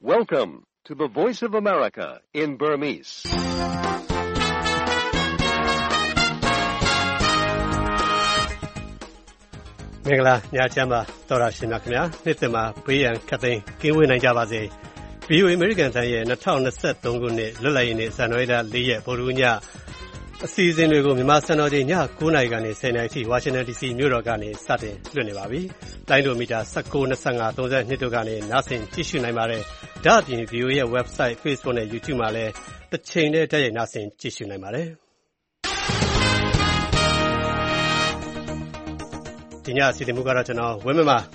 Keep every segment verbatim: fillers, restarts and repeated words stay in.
Welcome to the Voice of America in Burmese. ။မင်္ဂလာညချမ်းပါတော်ရရှင်များခင်ဗျာနှစ်သက်မှာဘေးရန်ခတ်သိမ်းကင်းဝေးနိုင်ကြပါစေ။ ဗွီအိုအေ American တန်ရဲ့၂၀၂၃ခုနှစ်လွတ်လပ်ရေးနေ့ဇန်နဝါရီလ၄ရက်ဗုဒ္ဓဟူးညအစီအစဉ်တွေကိုမြန်မာစံတော်ချိန်ည၉နာရီကနေ၁၀နာရီထိဝါရှင်တန် ဒီစီ မြို့တော်ကနေစတင်လွှင့်နေပါပြီ။လိုင်းဒိုမီတာ၁၉ ၂၅ ၃၂တို့ကနေနားဆင်ကြည့်ရှုနိုင်ပါတယ်။ဒါ့အပြင် ဗွီအိုအေရဲ့ website, Facebook နဲ့ YouTube မှာလည်းတစ်ချိန်တည်းတိုက်ရိုက်နားဆင်ကြည့်ရှုနိုင်ပါတယ်။ဒီညအစီအစဉ်မူကတော့ကျွန်တော်ဝင်းမမှာ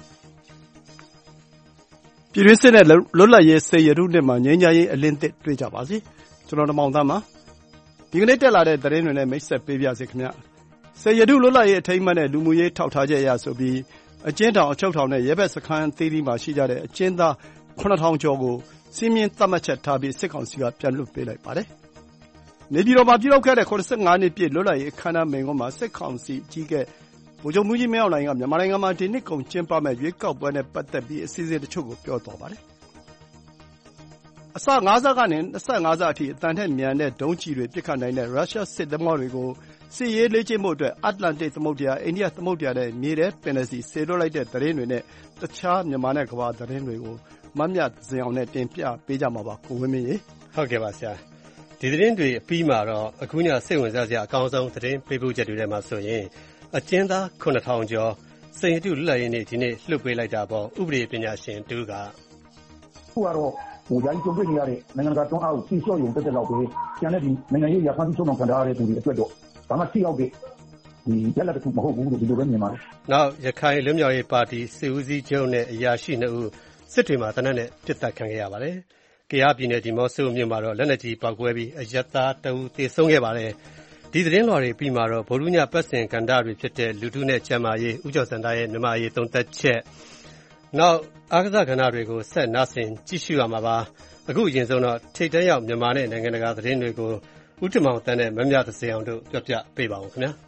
ပြည်တွင်းစစ်နဲ့လွတ်လပ်ရေးစေရတုနှစ်မှာငြိမ်းချမ်းရေးအလင်းသစ်တွေ့ကြပါစေကျွန်တော်ဓမောင်သားမှာဒီကနေ့တက်လာတဲ့သတင်းတွေနဲ့မိတ်ဆက်ပေးပြစေခင်ဗျစေရတုလွတ်လပ်ရေးအထိမ်းအမှတ်နဲ့လူမှုရေးထောက်ထားချက်အရဆိုပြီးအကျဉ်းထောင်အချုပ်ထောင်နဲ့ရဲဘက်စခန်းသေးသေးမှာရှိကြတဲ့အကျဉ်းသားခုနှစ်ထောင်ကျော်ကိုစီးမြင်သတ်မှတ်ချက်ထားပြီးစစ်ကောင်စီကပြန်လွှတ်ပေးလိုက်ပါတယ်နေပြည်တော်မှာပြုလုပ်ခဲ့တဲ့ခုနစ်ဆယ့်ငါးနှစ်ပြည့်လွတ်လပ်ရေးအခမ်းအနားမိန့်ခွန်းမှာစစ်ကောင်စီအကြီးအကဲဗိုလ်ချုပ်မှူးကြီးမင်းအောင်လှိုင်ကမြန်မာနိုင်ငံမှာဒီနှစ်ကုန်ကျင်းပမယ့်ရွေးကောက်ပွဲနဲ့ပတ်သက်ပြီးအစီအစဉ်တချို့ကိုပြောသွားပါတယ်။အစငါးဆကနေ၂၅ဆအထိအတန်ထက်မြန်တဲ့ဒုံးကျည်တွေပစ်ခတ်နိုင်တဲ့ရုရှားစစ်သင်္ဘောတွေကိုစစ်ရေးလေ့ကျင့်ဖို့အတွက်အတ္တလန္တိတ်သမုဒ္ဒရာ၊အိန္ဒိယသမုဒ္ဒရာနဲ့မြေထဲပင်လယ်ဆီစေလွှတ်လိုက်တဲ့သတင်းတွေနဲ့တခြားမြန်မာနဲ့ကမ္ဘာသတင်းတွေကိုမမြဇင်အောင်နဲ့တင်ပြပေးကြမှာပါကိုဝင်းမင်းရေ။ဟုတ်ကဲ့ပါဆရာ။ဒီသတင်းတွေအပြီးမှာတော့အခုညစိတ်ဝင်စားစရာအကောင်းဆုံးသတင်းပေးပို့ချက်တွေထဲမှာဆိုရင်အကျဉ်းသားခုနှစ်ထောင်ကျော်စိန်တုလွတ်လပ်ရေးနေ့ဒီနေ့လွှတ်ပေးလိုက်တာပေါ့ဥပဒေပညာရှင်တူကခုကတော့ဟိုယာယီကြုံတွေ့နေရတဲ့နိုင်ငံတကာတွန်းအားကိုဖြည့်လျှော့ရုံတက်တက်လောက်ပဲကျန်တဲ့ဒီနိုင်ငံရေးရာဖန်တီးချုံအောင်ခံထားရတဲ့သူတွေအတွက်တော့ဘာမှထိရောက်တဲ့ဒီရက်လက်တစ်ခုမဟုတ်ဘူးလို့ဒီလိုပဲမြင်ပါတယ်။နောက်ရခိုင်လွတ်မြောက်ရေးပါတီစစ်ဦးစီးချုပ်နဲ့အရာရှိနှစ်ဦးစစ်တွေမှာတနက်နဲ့ပြစ်တက်ခံခဲ့ရပါတယ်။ကယားပြည်နယ်ဒီမော့ဆိုမြို့မှာတော့လက်နက်ကြီးပောက်ကွဲပြီးအရပ်သားတအုပ်သေဆုံးခဲ့ပါတယ်။ဒီသတင်းလွှာတွေပြီးမှာတော့ဗုဒ္ဓညပတ်စဉ်ကန္တာတွေဖြစ်တဲ့လူထုနဲ့ကျမ်းမာရေးဥကျော်စံသားရဲ့မြန်မာရေးသုံးသက်ချက်နောက်အာကစားကဏ္ဍတွေကိုဆက်နားဆင်ကြည့်ရှုရမှာပါအခုအရင်ဆုံးတော့ထိတ်တန့်ရောက်မြန်မာနဲ့နိုင်ငံတကာသတင်းတွေကိုဦးတင်မောင်တန်းနဲ့မမြသစေအောင်တို့ပြောပြပေးပါဦးခင်ဗျာ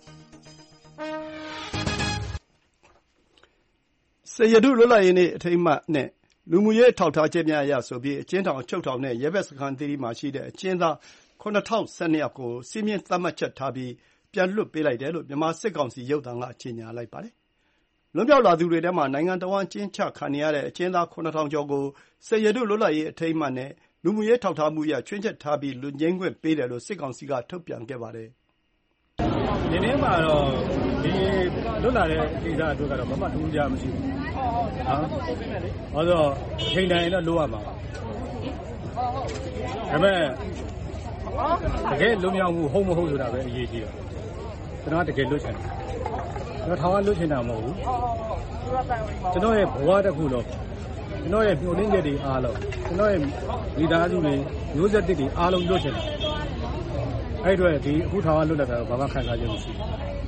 စေရတုလွတ်လပ်ရေးနေ့အထိမ်းအမှတ်နဲ့လူမှုရေးထောက်ထားချက်များအရဆိုပြီးအကျဉ်းထောင်အချုပ်ထောင်နဲ့ရဲဘက်စခန်းသေးသေးမှာရှိတဲ့အကျဉ်းသားခုနှစ်ထောင်၁၂ယောက်ကိုစီးမြင်သတ်မှတ်ချက်ထားပြီးပြန်လွှတ်ပေးလိုက်တယ်လို့မြန်မာစစ်ကောင်စီရုပ်သံကကြေညာလိုက်ပါတယ်။လွတ်မြောက်လာသူတွေထဲမှာနိုင်ငံတော်ဝန်ကျင်းချခံနေရတဲ့အကျဉ်းသားခုနှစ်ထောင်ကျော်ကိုစေရတုလွတ်လပ်ရေးအထိမ်းအမှတ်နဲ့လူမှုရေးထောက်ထားမှုရချွင်းချက်ထားပြီးလွတ်ငြိမ်းခွင့်ပေးတယ်လို့စစ်ကောင်စီကထုတ်ပြန်ခဲ့ပါတယ်။ဒီနေ့မှာတော့ဒီလွတ်လာတဲ့ဒေသအတွက်ကတော့ဘာမှထူးခြားမရှိဘူး။ဟုတ်။ဘာလို့ချိန်တိုင်းတော့လိုရမှာပါ။ဒါပေမဲ့တကယ်လွတ်မြောက်မှုဟုတ်မဟုတ်ဆိုတာပဲအရေးကြီးတယ်။ကျွန်တော်တကယ်လွတ်ချင်တယ်။ကျွန်တော်ထောင်ကလွတ်ချင်တာမဟုတ်ဘူး။ကျွန်တော်ရဲ့ဘဝတစ်ခုလုံးကျွန်တော်ရဲ့မျှော်လင့်ချက်တွေအားလုံးကျွန်တော်ရဲ့မိသားစုတွေမျိုးဆက်တွေအားလုံးလွတ်ချင်တယ်။အဲ့အတွက်ဒီအခုထောင်ကလွတ်လာတာတော့ဘာမှခံစားချက်မရှိဘူး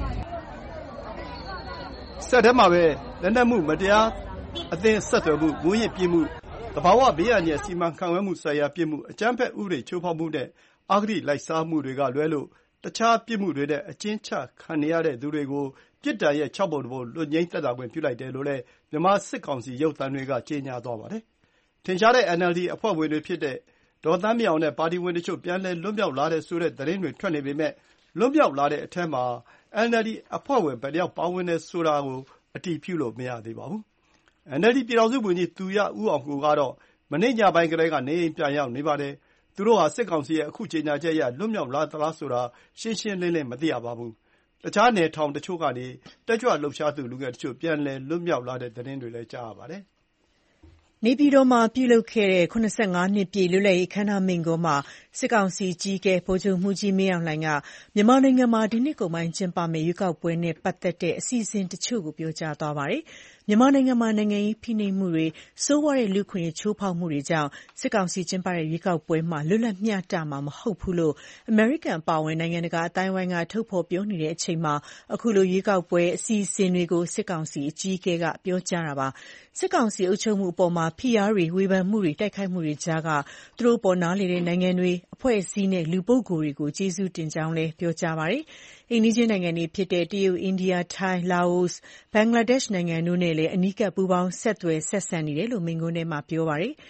။ဆက်ထဲမှာပဲလက်နက်မှုမတရားအသင်းဆက်သွယ်မှုငွေရည်ပြမှုတဘာဝဘေးအန္တရာယ်စီမံခန့်ခွဲမှုဆိုင်ရာပြစ်မှုအကြမ်းဖက်ဥပဒေချိုးဖောက်မှုနဲ့အဂတိလိုက်စားမှုတွေကလွဲလို့တခြားပြစ်မှုတွေနဲ့အကျဉ်းချခံနေရတဲ့သူတွေကိုပြစ်ဒဏ်ရဲ့၆ပုံတစ်ပုံလွတ်ငြိမ်းသက်သာခွင့်ပြုလိုက်တယ်လို့လည်းမြန်မာစစ်ကောင်စီရုပ်သံတွေကကြေညာသွားပါတယ်။ထင်ရှားတဲ့ အန် အယ်လ် ဒီ အဖွဲ့ဝင်တွေဖြစ်တဲ့ဒေါ်သန်းမြင့်အောင်နဲ့ပါတီဝင်တချို့ပြန်လည်လွတ်မြောက်လာတယ်ဆိုတဲ့သတင်းတွေထွက်နေပေမဲ့လွတ်မြောက်လာတဲ့အထဲမှာ အန် အယ်လ် ဒီ အဖွဲ့ဝင်ဘယ်နှယောက်ပါဝင်တယ်ဆိုတာကိုအတည်ပြုလို့မရသေးပါဘူး။ အန် အယ်လ် ဒီ ပြည်ထောင်စုဝန်ကြီးသူရဦးအောင်ကိုကတော့မနေ့ညပိုင်းကတည်းကနေအိမ်ပြန်ရောက်နေပါတယ်။သူတို့ဟာစစ်ကောင်စီရဲ့အခုကြေညာချက်အရလွတ်မြောက်လာသလားဆိုတာရှင်းရှင်းလင်းလင်းမသိရပါဘူး။တခြားနယ်ထောင်တချို့ကနေတက်ကြွလှုပ်ရှားသူလူငယ်တချို့ပြန်လည်လွတ်မြောက်လာတဲ့သတင်းတွေလည်းကြားရပါတယ်။နေပြည်တော်မှာပြုလုပ်ခဲ့တဲ့ခုနစ်ဆယ့်ငါးနှစ်ပြည့်လွတ်လပ်ရေးအခမ်းအနားမိန့်ခွန်းမှာစစ်ကောင်စီအကြီးအကဲဗိုလ်ချုပ်မှူးကြီးမင်းအောင်လှိုင်ကမြန်မာနိုင်ငံမှာဒီနှစ်ကုန်ပိုင်းကျင်းပမယ့်ရွေးကောက်ပွဲနဲ့ပတ်သက်တဲ့အစီအစဉ်တချို့ကိုပြောကြားသွားပါတယ်။မြန်မာနိုင်ငံမှာနိုင်ငံရေးဖိနှိပ်မှုတွေဆိုးဝါးတဲ့လူ့အခွင့်အရေးချိုးဖောက်မှုတွေကြောင့်စစ်ကောင်စီကျင်းပတဲ့ရွေးကောက်ပွဲမှာလွတ်လပ်မျှတမှာမဟုတ်ဘူးလို့အမေရိကန်အပါအဝင်နိုင်ငံတကာအသိုင်းအဝိုင်းကထုတ်ဖော်ပြောနေတဲ့အချိန်မှာအခုလိုရွေးကောက်ပွဲအစီအစဉ်တွေကိုစစ်ကောင်စီအကြီးအကဲကပြောကြားတာပါ။စစ်ကောင်စီအုပ်ချုပ်မှုအပေါ်မှာဖိအားတွေဝေဖန်မှုတွေတိုက်ခိုက်မှုတွေကြားကသူတို့ပေါ်နားလေတဲ့နိုင်ငံတွေအဖွဲ့အစည်းနဲ့လူပုဂ္ဂိုလ်တွေကိုကျေးဇူးတင်ကြောင်းလည်းပြောကြားပါတယ်။အိမ်နီးချင်းနိုင်ငံတွေဖြစ်တဲ့တရုတ်၊အိန္ဒိယ၊ထိုင်း၊လာအို၊ဘင်္ဂလားဒေ့ရှ်နိုင်ငံတို့နဲ့လည်းအနီးကပ်ပူးပေါင်းဆက်သွယ်ဆက်ဆံနေတယ်လို့မိန့်ခွန်းထဲမှာပြောပါတယ်။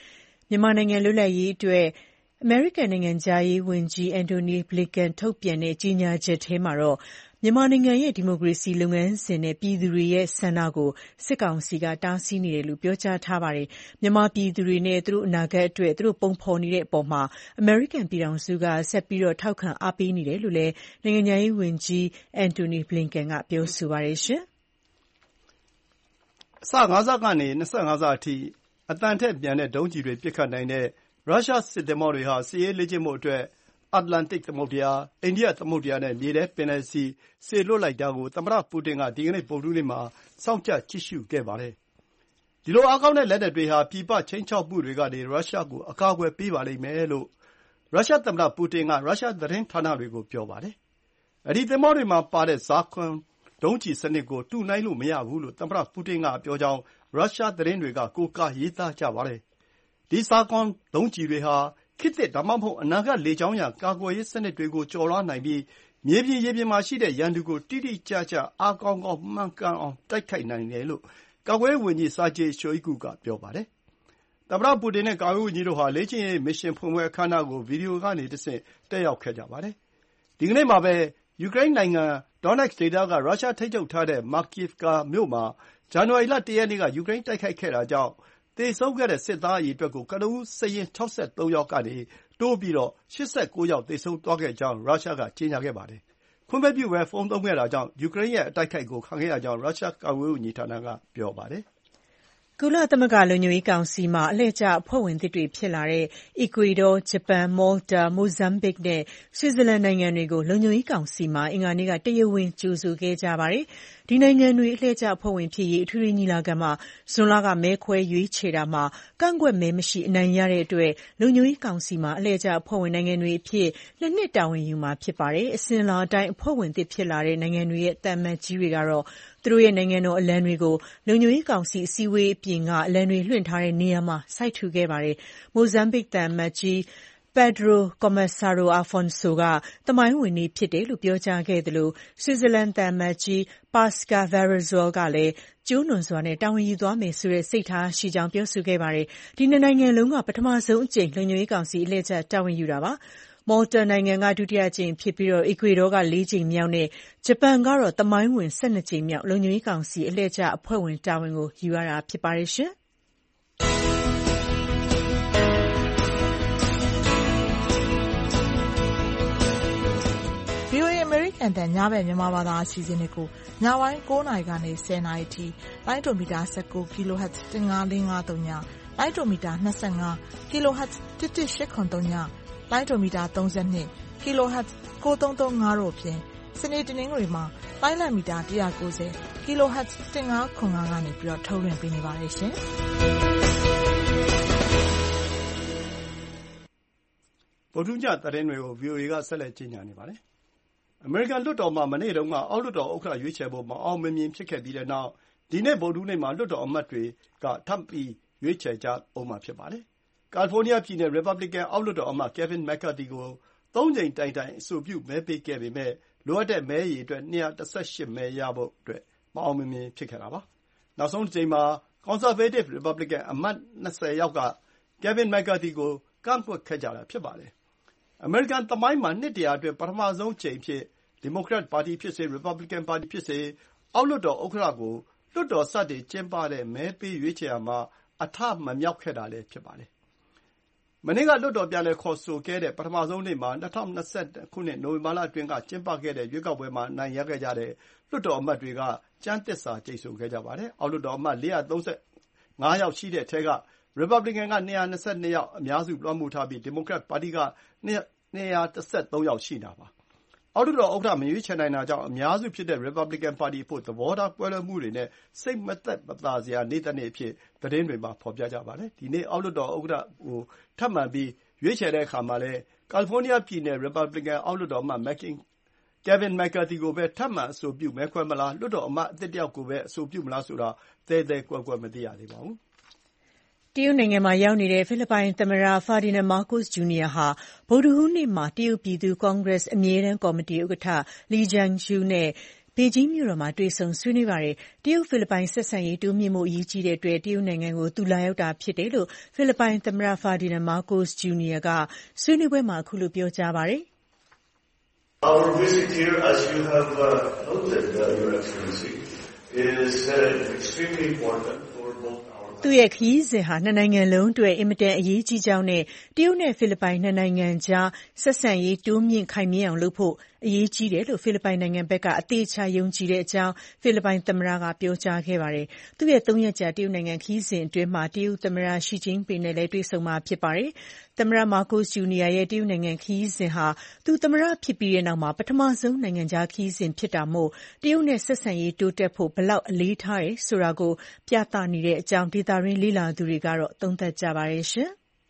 မြန်မာနိုင်ငံလွတ်လပ်ရေးအတွက်အမေရိကန်နိုင်ငံခြားရေးဝန်ကြီး Antony Blinken ထုတ်ပြန်တဲ့ကြေညာချက်ထဲမှာတော့မြန်မာနိုင်ငံရဲ့ဒီမိုကရေစီလုပ်ငန်းစဉ်နဲ့ပြည်သူတွေရဲ့ဆန္ဒကိုစစ်ကောင်စီကတားဆီးနေတယ်လို့ပြောကြားထားပါတယ်။မြန်မာပြည်သူတွေနဲ့သူတို့အနာဂတ်အတွက်သူတို့ပုံဖော်နေတဲ့အပေါ်မှာအမေရိကန်ပြည်ထောင်စုကဆက်ပြီးထောက်ခံအားပေးနေတယ်လို့လည်းနိုင်ငံခြားရေးဝန်ကြီး Antony Blinken ကပြောဆိုပါတယ်။အဆ၅ဆကနေ၂၅ဆအထိအသံထက်မြန်တဲ့ဒုံးကျည်တွေပစ်ခတ်နိုင်တဲ့ရုရှားစစ်သင်္ဘောတွေဟာစစ်ရေးလေ့ကျင့်ဖို့အတွက်အတ္တလန္တိတ်သမုဒ္ဒရာ၊အိန္ဒိယသမုဒ္ဒရာနဲ့မြေထဲပင်လယ်ဆီစေလွှတ်လိုက်တာကိုသမ္မတပူတင်ကဒီကနေ့ဗုဒ္ဓဟူးနေ့မှာစောင့်ကြပ်ကြည့်ရှုခဲ့ပါတယ်။ဒီလိုအားကောင်းတဲ့လက်နက်တွေဟာပြည်ပခြိမ်းခြောက်မှုတွေကနေရုရှားကိုအကာအကွယ်ပေးပါလိမ့်မယ်လို့ရုရှားသမ္မတပူတင်ကရုရှားသတင်းဌာနတွေကိုပြောပါတယ်။အဲဒီသင်္ဘောတွေမှာပါတဲ့ Zircon ဒုံးကျည်စနစ်ကိုတုနှိုင်းလို့မရဘူးလို့သမ္မတပူတင်ကပြောကြောင်းရုရှားသတင်းတွေကကိုးကားရေးသားကြပါတယ်။ဒီ Zircon ဒုံးကျည်တွေဟာခေတ်သစ်ဒါမှမဟုတ်အနာဂတ်လေကြောင်းရန်ကာကွယ်ရေးစနစ်တွေကိုကျော်လွှားနိုင်ပြီးမြေပြင်ရေပြင်မှာရှိတဲ့ရန်သူကိုတိတိကျကျအားကောင်းကောင်းမှန်ကန်အောင်တိုက်ခိုက်နိုင်တယ်လို့ကာကွယ်ရေးဝန်ကြီး Sergei Shoigu ကပြောပါတယ်။သမ္မတပူတင်နဲ့ကာကွယ်ရေးဝန်ကြီးတို့ဟာလေ့ကျင့်ရေးမစ်ရှင်ဖွင့်ပွဲအခမ်းအနားကိုဗီဒီယိုကနေတဆင့်တက်ရောက်ခဲ့ကြပါတယ်။ဒီကနေ့မှာပဲယူကရိန်းနိုင်ငံ Donetsk ဒေသကရုရှားထိန်းချုပ်ထားတဲ့ Makiivka မြို့မှာဇန်နဝါရီလ၁ရက်နေ့ကယူကရိန်းတိုက်ခိုက်ခဲ့တာကြောင့်သေဆုံးခဲ့တဲ့စစ်သားအရေအတွက်ကိုကနဦးစာရင်း၆၃ယောက်ကနေတိုးပြီး၈၉ယောက်သေဆုံးသွားခဲ့ကြောင်းရုရှားကကြေညာခဲ့ပါတယ်။ခွင့်မပြုဘဲဖုန်းသုံးခဲ့တာကြောင့်ယူကရိန်းရဲ့အတိုက်ခိုက်ကိုခံခဲ့ရကြောင်းရုရှားကာကွယ်ရေးဝန်ကြီးဌာနကပြောပါတယ်။ကုလသမဂ္ဂလုံခြုံရေးကောင်စီမှာအလှည့်ကျအဖွဲ့ဝင်သစ်တွေဖြစ်လာတဲ့အီကွေဒေါ၊ဂျပန်၊မော်လတာ၊မိုဇမ်ဘစ်နဲ့ဆွစ်ဇာလန်နိုင်ငံတွေကိုလုံခြုံရေးကောင်စီမှာအင်္ဂါနေ့ကတရားဝင်ကြိုဆိုခဲ့ကြပါတယ်။ဒီနိုင်ငံတွေအလှည့်ကျအဖွဲ့ဝင်ဖြစ်ရေးအထွေထွေညီလာခံမှာဇွန်လကမဲခွဲရွေးချယ်တာမှာကန့်ကွက်မဲမရှိအနိုင်ရတဲ့အတွက်လုံခြုံရေးကောင်စီမှာအလှည့်ကျအဖွဲ့ဝင်နိုင်ငံတွေအဖြစ်နှစ်နှစ်တာဝန်ယူမှာဖြစ်ပါတယ်။အစဉ်အလာအတိုင်းအဖွဲ့ဝင်သစ်ဖြစ်လာတဲ့နိုင်ငံတွေရဲ့သံအမတ်ကြီးတွေကတော့သူတို့ရဲ့နိုင်ငံတော်အလံတွေကိုလုံခြုံရေးကောင်စီအစည်းအဝေးအပြင်ကအလံတွေလွှင့်ထားတဲ့နေရာမှာစိုက်ထူခဲ့ပါတယ်။မိုဇမ်ဘစ်သံအမတ်ကြီးPedro Comissário Afonso ကသမိုင်းဝင်နေ့ဖြစ်တယ်လို့ပြောကြားခဲ့သလိုဆွစ်ဇာလန်သံအမတ်ကြီး Pascal Verrezol ကလည်းကျိုးနွံစွာနဲ့တာဝန်ယူသွားမယ်ဆိုတဲ့စိတ်ထားရှိကြောင်းပြောဆိုခဲ့ပါတယ်။ဒီနှစ်နိုင်ငံလုံးကပထမဆုံးအကြိမ်လုံခြုံရေးကောင်စီအလှည့်ကျတာဝန်ယူတာပါ။မော်လတာနိုင်ငံကဒုတိယအကြိမ်ဖြစ်ပြီးအီကွေဒေါကလေးကြိမ်မြောက်နဲ့ဂျပန်ကတော့သမိုင်းဝင်၁၂ကြိမ်မြောက်လုံခြုံရေးကောင်စီအလှည့်ကျအဖွဲ့ဝင်တာဝန်ကိုယူရတာဖြစ်ပါတယ်ရှင်။ဗွီအိုအေ အမေရိကန်အသံညဘက်မြန်မာဘာသာအစီအစဉ်တွေကိုညပိုင်း၉နာရီကနေ၁၀နာရီထိလိုင်းဒိုမီတာ၁၉ kHz ၁၅၄၅၃ညလိုင်းဒိုမီတာ၂၅ kHz ၁၁၈၇၃ညလိုင်းဒိုမီတာ၃၂ kHz ၉၃၃၅တို့အပြင်စနေတနင်္ဂနွေမှာလိုင်းလံမီတာ၁၉၀ kHz ၁၅၇၅ကနေပြီးတော့ထုတ်လွှင့်ပေးနေပါတယ်ရှင်။ဗုဒ္ဓဟူးညသတင်းတွေကို ဗွီအိုအေကဆက်လက်ကြေညာနေပါတယ်။အမေရိကန်လွှတ်တော်မှာမနေ့တုန်းကအောက်လွှတ်တော်ဥက္ကဋ္ဌရွေးချယ်ဖို့မအောင်မမြင်ဖြစ်ခဲ့ပြီးတဲ့နောက်ဒီနေ့ဗုဒ္ဓဟူးနေ့မှာလွှတ်တော်အမတ်တွေကထပ်ပြီးရွေးချယ်ကြဦးမှာဖြစ်ပါတယ်။ကယ်လီဖိုးနီးယားပြည်နယ်ရီပတ်ဘလီကန်အောက်လွှတ်တော်အမတ် Kevin McCarthy ကိုသုံးကြိမ်တိုင်တိုင်အဆိုပြုမဲပေးခဲ့ပေမယ့်လိုအပ်တဲ့မဲအရေအတွက်၂၁၈မဲရဖို့အတွက်မအောင်မမြင်ဖြစ်ခဲ့တာပါ။နောက်ဆုံးတစ်ကြိမ်မှာကွန်ဆာဗေးတစ်ရီပတ်ဘလီကန်အမတ်၂၀ယောက်က Kevin McCarthy ကိုကန့်ကွက်ခဲ့ကြတာဖြစ်ပါတယ်။အမေရိကန်သမိုင်းမှာနှစ်တရာအတွင်းပထမဆုံးအကြိမ်အဖြစ်ဒီမိုကရက်ပါတီဖြစ်စေရီပတ်ဘလီကန်ပါတီဖြစ်စေအောက်လွှတ်တော်ဥက္ကဋ္ဌကိုလွှတ်တော်စတင်ကျင်းပတဲ့မဲပေးရွေးချယ်ရာမှာအထမမြောက်ခဲ့တာလည်းဖြစ်ပါတယ်။မနေ့ကလွှတ်တော်ပြန်လည်ခေါ်ဆိုခဲ့တဲ့ပထမဆုံးနေ့မှာ၂၀၂၂ခုနှစ်နိုဝင်ဘာလအတွင်းကကျင်းပခဲ့တဲ့ရွေးကောက်ပွဲမှာအနိုင်ရခဲ့ကြတဲ့လွှတ်တော်အမတ်တွေကကျမ်းသစ္စာကျိန်ဆိုခဲ့ကြပါတယ်။အောက်လွှတ်တော်အမတ်၄၃၅ယောက်ရှိတဲ့အထဲကရီပတ်ဘလီကန်က၂၂၂ယောက်အများစုလွှမ်းမိုးထားပြီးဒီမိုကရက်ပါတီက၂၁၃ယောက်ရှိတာပါ။အောက်လွှတ်တော်ဥက္ကဋ္ဌမရွေးချယ်နိုင်တာကြောင့်အများစုဖြစ်တဲ့ရီပတ်ဘလီကန်ပါတီအဖို့သဘောထားကွဲလွဲမှုတွေနဲ့စိတ်မသက်မသာစရာနေ့တနေ့အဖြစ်သတင်းတွေမှာဖော်ပြကြပါတယ်။ဒီနေ့အောက်လွှတ်တော်ဥက္ကဋ္ဌကိုထပ်မံပြီးရွေးချယ်တဲ့အခါမှာလည်းကယ်လီဖိုးနီးယားပြည်နယ်ရီပတ်ဘလီကန်အောက်လွှတ်တော်အမတ် Kevin McCarthy ကိုပဲထပ်မံအဆိုပြုမဲခွဲမလားလွှတ်တော်အမတ်အသစ်တယောက်ကိုပဲအဆိုပြုမလားဆိုတာသဲသဲကွဲကွဲမသိရသေးပါဘူး။တရုတ်နိုင်ငံမှာရောက်နေတဲ့ဖိလစ်ပိုင်သမ္မတ Ferdinand Marcos Junior ဟာဗုဒ္ဓဟူးနေ့မှာတရုတ်ပြည်သူ့ကွန်ဂရက်အမြဲတမ်းကော်မတီဥက္ကဋ္ဌ Li Zhangshu နဲ့ဘေဂျင်းမြို့တော်မှာတွေ့ဆုံဆွေးနွေးပါတယ်။တရုတ်ဖိလစ်ပိုင်ဆက်ဆံရေးတိုးမြှင့်မှုအရေးကြီးတဲ့အတွက်တရုတ်နိုင်ငံကိုသူလာရောက်တာဖြစ်တယ်လို့ဖိလစ်ပိုင်သမ္မတ Ferdinand Marcos Junior ကဆွေးနွေးပွဲမှာအခုလိုပြောကြားပါတယ်။ Our visit here, as you have uh, noted, uh, Your Excellency, is uh, extremely important for both our သူ့ရဲ့ခရီးစဉ်ဟာနှစ်နိုင်ငံလုံးအတွက်အင်မတန်အရေးကြီးကြောင်းနဲ့တရုတ်နဲ့ဖိလစ်ပိုင်နှစ်နိုင်ငံကြားဆက်ဆံရေးတိုးမြင့်ခိုင်မြဲအောင်လုပ်ဖို့အရေးကြီးတယ်လို့ဖိလစ်ပိုင်နိုင်ငံဘက်ကအသေးချာယုံကြည်တဲ့အကြောင်းဖိလစ်ပိုင်သမ္မတကပြောကြားခဲ့ပါတယ်။သူ့ရဲ့သုံးရက်ကြာတရုတ်နိုင်ငံခရီးစဉ်အတွင်းမှာတရုတ်သမ္မတရှီကျင်းပင်နဲ့လည်းတွေ့ဆုံမှာဖြစ်ပါတယ်။သမ္မတမာကိုစ်ဂျူနီယာရဲ့တရုတ်နိုင်ငံခရီးစဉ်ဟာသူသမ္မတဖြစ်ပြီးတဲ့နောက်မှာပထမဆုံးနိုင်ငံခြားခရီးစဉ်ဖြစ်တာမို့တရုတ်နဲ့ဆက်ဆံရေးတိုးတက်ဖို့ဘယ်လောက်အလေးထားတယ်ဆိုတာကိုပြသနေတဲ့အကြောင်းဒေသတွင်းလေ့လာသူတွေကတော့သုံးသပ်ကြပါတယ်ရှင်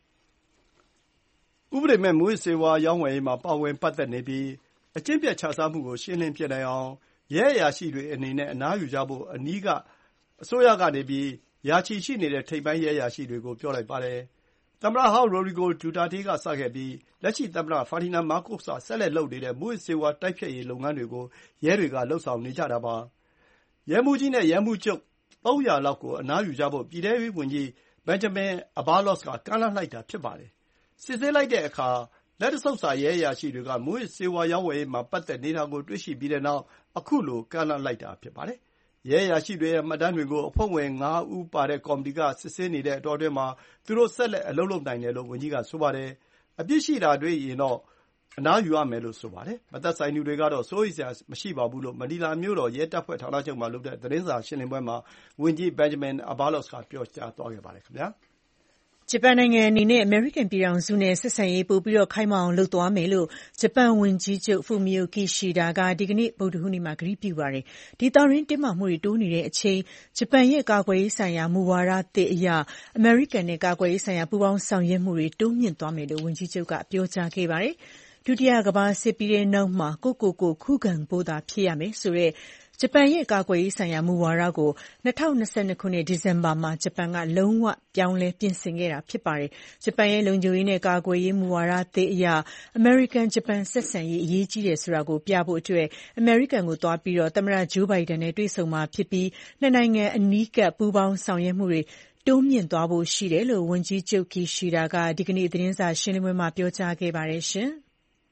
။ဥပဒေမဲ့မူးယစ်ဆေးဝါးရောင်းဝယ်ရေးမှာပါဝင်ပတ်သက်နေပြီးအကျင့်ပျက်ခြစားမှုကိုရှင်းလင်းပစ်နိုင်အောင်ရဲအရာရှိတွေအနေနဲ့အနားယူကြဖို့အနီးကအစိုးရကနေပြီးရာချီရှိနေတဲ့ထိပ်ပိုင်းရဲအရာရှိတွေကိုပြောလိုက်ပါတယ်။သမ္မတဟောင်းရိုဒရီဂိုဒူတာတေးကစခဲ့ပြီးလက်ရှိသမ္မတဖာဒီနန်မာကို့စ်ကဆက်လက်လုပ်နေတဲ့မူးယစ်ဆေးဝါးတိုက်ဖျက်ရေးလုပ်ငန်းတွေကိုရဲတွေကလုပ်ဆောင်နေကြတာပါ။ရဲမှူးကြီးနဲ့ရဲမှူးချုပ်သုံးရာလောက်ကိုအနားယူကြဖို့ပြည်ထဲရေးဝန်ကြီးဘင်ဂျမင်အဘာလော့စ်ကကမ်းလှမ်းလိုက်တာဖြစ်ပါတယ်။စစ်ဆေးလိုက်တဲ့အခါလက်တဆုပ်စာရဲအရာရှိတွေကမူးယစ်ဆေးဝါးရောင်းဝယ်ရေးမှာပတ်သက်နေတာကိုတွေ့ရှိပြီးတဲ့နောက်အခုလိုကမ်းလှမ်းလိုက်တာဖြစ်ပါတယ်။ရဲအရာရှိတွေရဲ့မှတ်တမ်းတွေကိုအဖွဲ့ဝင်ငါးဦးပါတဲ့ကော်မတီကစစ်ဆေးနေတဲ့အတောအတွင်းမှာသူတို့ဆက်လက်အလုပ်လုပ်နိုင်တယ်လို့ဝန်ကြီးကဆိုပါတယ်။အပြစ်ရှိတာတွေ့ရင်တော့အနားယူရမယ်လို့ဆိုပါတယ်။မသက်ဆိုင်သူတွေကတော့စိုးရိမ်စရာမရှိပါဘူးလို့မနီလာမြို့တော်ရဲတပ်ဖွဲ့ဌာနချုပ်မှာလုပ်တဲ့သတင်းစာရှင်းလင်းပွဲမှာဝန်ကြီးဘင်ဂျမင်အဘာလော့စ်ကပြောကြားသွားခဲ့ပါတယ်ခင်ဗျာ။ဂျပန်နိုင်ငံအနေနဲ့အမေရိကန်ပြည်ထောင်စုနဲ့ဆက်ဆံရေးပိုပြီးခိုင်မာအောင်လုပ်သွားမယ်လို့ဂျပန်ဝန်ကြီးချုပ်ဖူမီယိုကီရှီဒါကဒီကနေ့ဗုဒ္ဓဟူးနေ့မှာကတိပြုပါတယ်။ဒေသတွင်းတင်းမာမှုတွေတိုးနေတဲ့အချိန်ဂျပန်ရဲ့ကာကွယ်ရေးဆိုင်ရာမူဝါဒသစ်အရအမေရိကန်နဲ့ကာကွယ်ရေးဆိုင်ရာပူးပေါင်းဆောင်ရွက်မှုတွေတိုးမြင့်သွားမယ်လို့ဝန်ကြီးချုပ်ကပြောကြားခဲ့ပါတယ်။ဒုတိယကမ္ဘာစစ်ပြီးတဲ့နောက်မှာကိုယ့်ကိုယ်ကိုခုခံဖို့သာဖြစ်ရမယ်ဆိုတဲ့ဂျပန်ရဲ့ကာကွယ်ရေးဆိုင်ရာမူဝါဒကို၂၀၂၂ခုနှစ်ဒီဇင်ဘာမှာဂျပန်ကလုံးဝပြောင်းလဲပြင်ဆင်ခဲ့တာဖြစ်ပါတယ်။ဂျပန်ရဲ့လုံခြုံရေးနဲ့ကာကွယ်ရေးမူဝါဒသစ်အရအမေရိကန်ဂျပန်ဆက်ဆံရေးအရေးကြီးတယ်ဆိုတာကိုပြဖို့အတွက်အမေရိကန်ကိုသွားပြီးသမ္မတဂျိုးဘိုင်ဒန်နဲ့တွေ့ဆုံမှာဖြစ်ပြီးနှစ်နိုင်ငံအနီးကပ်ပူးပေါင်းဆောင်ရွက်မှုတွေတိုးမြင့်သွားဖို့ရှိတယ်လို့ဝန်ကြီးချုပ်ကီရှီဒါကဒီကနေ့သတင်းစာရှင်းလင်းပွဲမှာပြောကြားခဲ့ပါတယ်ရှင်။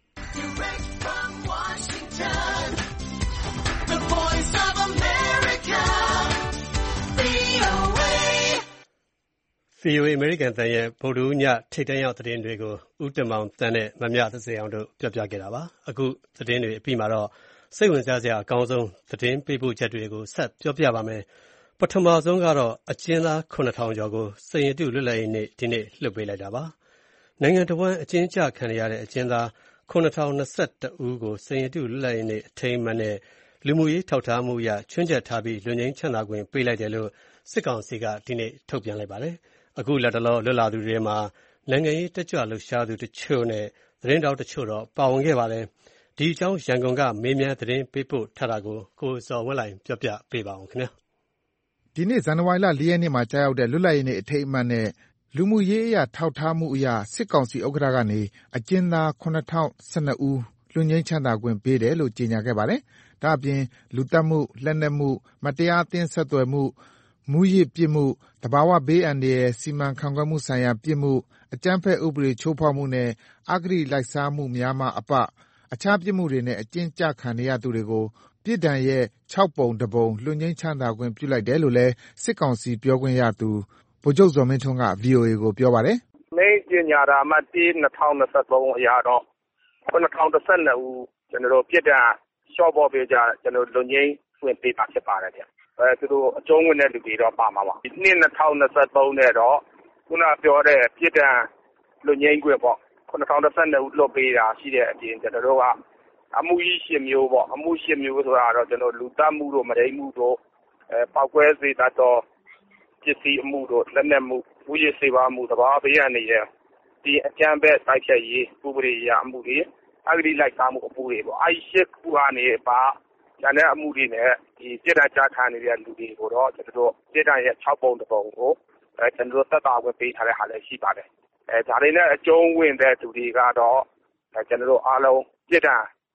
ဗွီအိုအေ အမေရိကန်အသံရဲ့ဗုဒ္ဓဟူးညထိပ်တန်းရောက်သတင်းတွေကိုဦးတင်မောင်သန်းနဲ့မမြသဇင်အောင်တို့ပြောပြခဲ့တာပါ။အခုသတင်းတွေအပြီးမှာတော့စိတ်ဝင်စားစရာအကောင်းဆုံးသတင်းပေးပို့ချက်တွေကိုဆက်ပြောပြပါမယ်။ပထမဆုံးကတော့အကျဉ်းသားခုနှစ်ထောင်ကျော်ကိုစိန်ရတုလွတ်လပ်ရေးနေ့ဒီနေ့လွှတ်ပေးလိုက်တာပါ။နိုင်ငံတော်ဝန်အကျဉ်းချခံရတဲ့အကျဉ်းသားခုနှစ်ထောင်နှစ်ဆယ့်တစ်ဦးကိုစိန်ရတုလွတ်လပ်ရေးနေ့အထိမ်းအမှတ်နဲ့လူမှုရေးထောက်ထားမှုအရချွင်းချက်ထားပြီးလွတ်ငြိမ်းချမ်းသာခွင့်ပေးလိုက်တယ်လို့စစ်ကောင်စီကဒီနေ့ထုတ်ပြန်လိုက်ပါတယ်။အခုလတ်တလောလွတ်လာသူတွေထဲမှာနိုင်ငံရေးတက်ကြွလှုပ်ရှားသူတချို့နဲ့သတင်းတောက်တချို့တော့ပါဝင်ခဲ့ပါတယ်။ဒီအကြောင်းရန်ကုန်ကမေးမြန်းသတင်းပေးပို့ထားတာကိုကိုဇော်ဝင်းလှိုင်ပြောပြပေးပါဦးခင်ဗျာ။ဒီနေ့ဇန်နဝါရီလ၄ရက်နေ့မှာကြာရောက်တဲ့လွတ်လပ်ရေးနေ့အထိမ်းအမှတ်နဲ့လူမှုရေးအရထောက်ထားမှုအရစစ်ကောင်စီဥက္ကဋ္ဌကနေအကျဉ်းသားခုနှစ်ထောင်ဆယ်နှစ်ဦးလွတ်ငြိမ်းချမ်းသာခွင့်ပေးတယ်လို့ကြေညာခဲ့ပါတယ်။ဒါ့အပြင်လူသတ်မှု၊လက်နက်မှု၊မတရားအသင်းဆက်သွယ်မှု၊မူးယစ်ပြစ်မှု၊သဘာဝဘေးအန္တရာယ်စီမံခန့်ခွဲမှုဆိုင်ရာပြစ်မှု၊အကြမ်းဖက်ဥပဒေချိုးဖောက်မှုနဲ့အဂတိလိုက်စားမှုများမှအပအခြားပြစ်မှုတွေနဲ့အကျဉ်းကျခံနေရသူတွေကိုပြစ်ဒဏ်ရဲ့ခြောက်ပုံတစ်ပုံလွတ်ငြိမ်းချမ်းသာခွင့်ပြုလိုက်တယ်လို့လည်းစစ်ကောင်စီပြောခွင့်ရသူဗိုလ်ချုပ်ဇော်မင်းထွန်းက ဗွီအိုအေကိုပြောပါတယ်။“မိန့်ကြေညာစာအမှတ် ၁/၂၀၂၃ အရတော့ခုနှစ်ထောင်တစ်ဆယ့်နှစ်ဦးပြစ်ဒဏ်လျှော့ပေါ့ပေးလွတ်ငြိမ်းခွင့်ပေးတာဖြစ်ပါတယ်ဗျ။သူတို့အကျုံးဝင်တဲ့လူတွေတော့ပါမှာပါ။၂/၂၀၂၃နဲ့တော့ခုနပြောတဲ့ပြစ်ဒဏ်လွတ်ငြိမ်းခွင့်ပေါ့ခုနှစ်ထောင်တစ်ဆယ့်နှစ်ဦးလွှတ်ပေးတာရှိတဲ့အပြင်ကျွန်တော်တို့ကအမှုကြီးရှစ်မျိုးပေါ့အမှုရှစ်မျိုးဆိုတာတော့ကျွန်တော်လူသတ်မှုတို့မုဒိမ်းမှုတို့အဲပောက်ကွဲစေတတ်သောပစ္စည်းအမှုတို့လက်နက်မှုမူးယစ်ဆေးဝါးမှုသဘာဝဘေးအန္တရာယ်ဒီအကြမ်းဖက်တိုက်ဖျက်ရေးဥပဒေအရအမှုတွေအဂတိလိုက်စားမှုအမှုတွေပေါ့အဲဒီရှစ်ခုကနေပါကျန်တဲ့အမှုတွေနဲ့ဒီပြစ်ဒဏ်ကျခံနေတဲ့လူတွေကိုတော့ကျွန်တော်တို့ပြစ်ဒဏ်ရဲ့ခြောက်ပုံတစ်ပုံကိုအဲကျွန်တော်တို့သက်သာခွင့်ပေးထားတဲ့ဟာလည်းရှိပါတယ်အဲဒါတွေနဲ့အကျုံးဝင်တဲ့သူတွေကတော့အဲကျွန်တော်တို့အားလုံးပြစ်ဒဏ်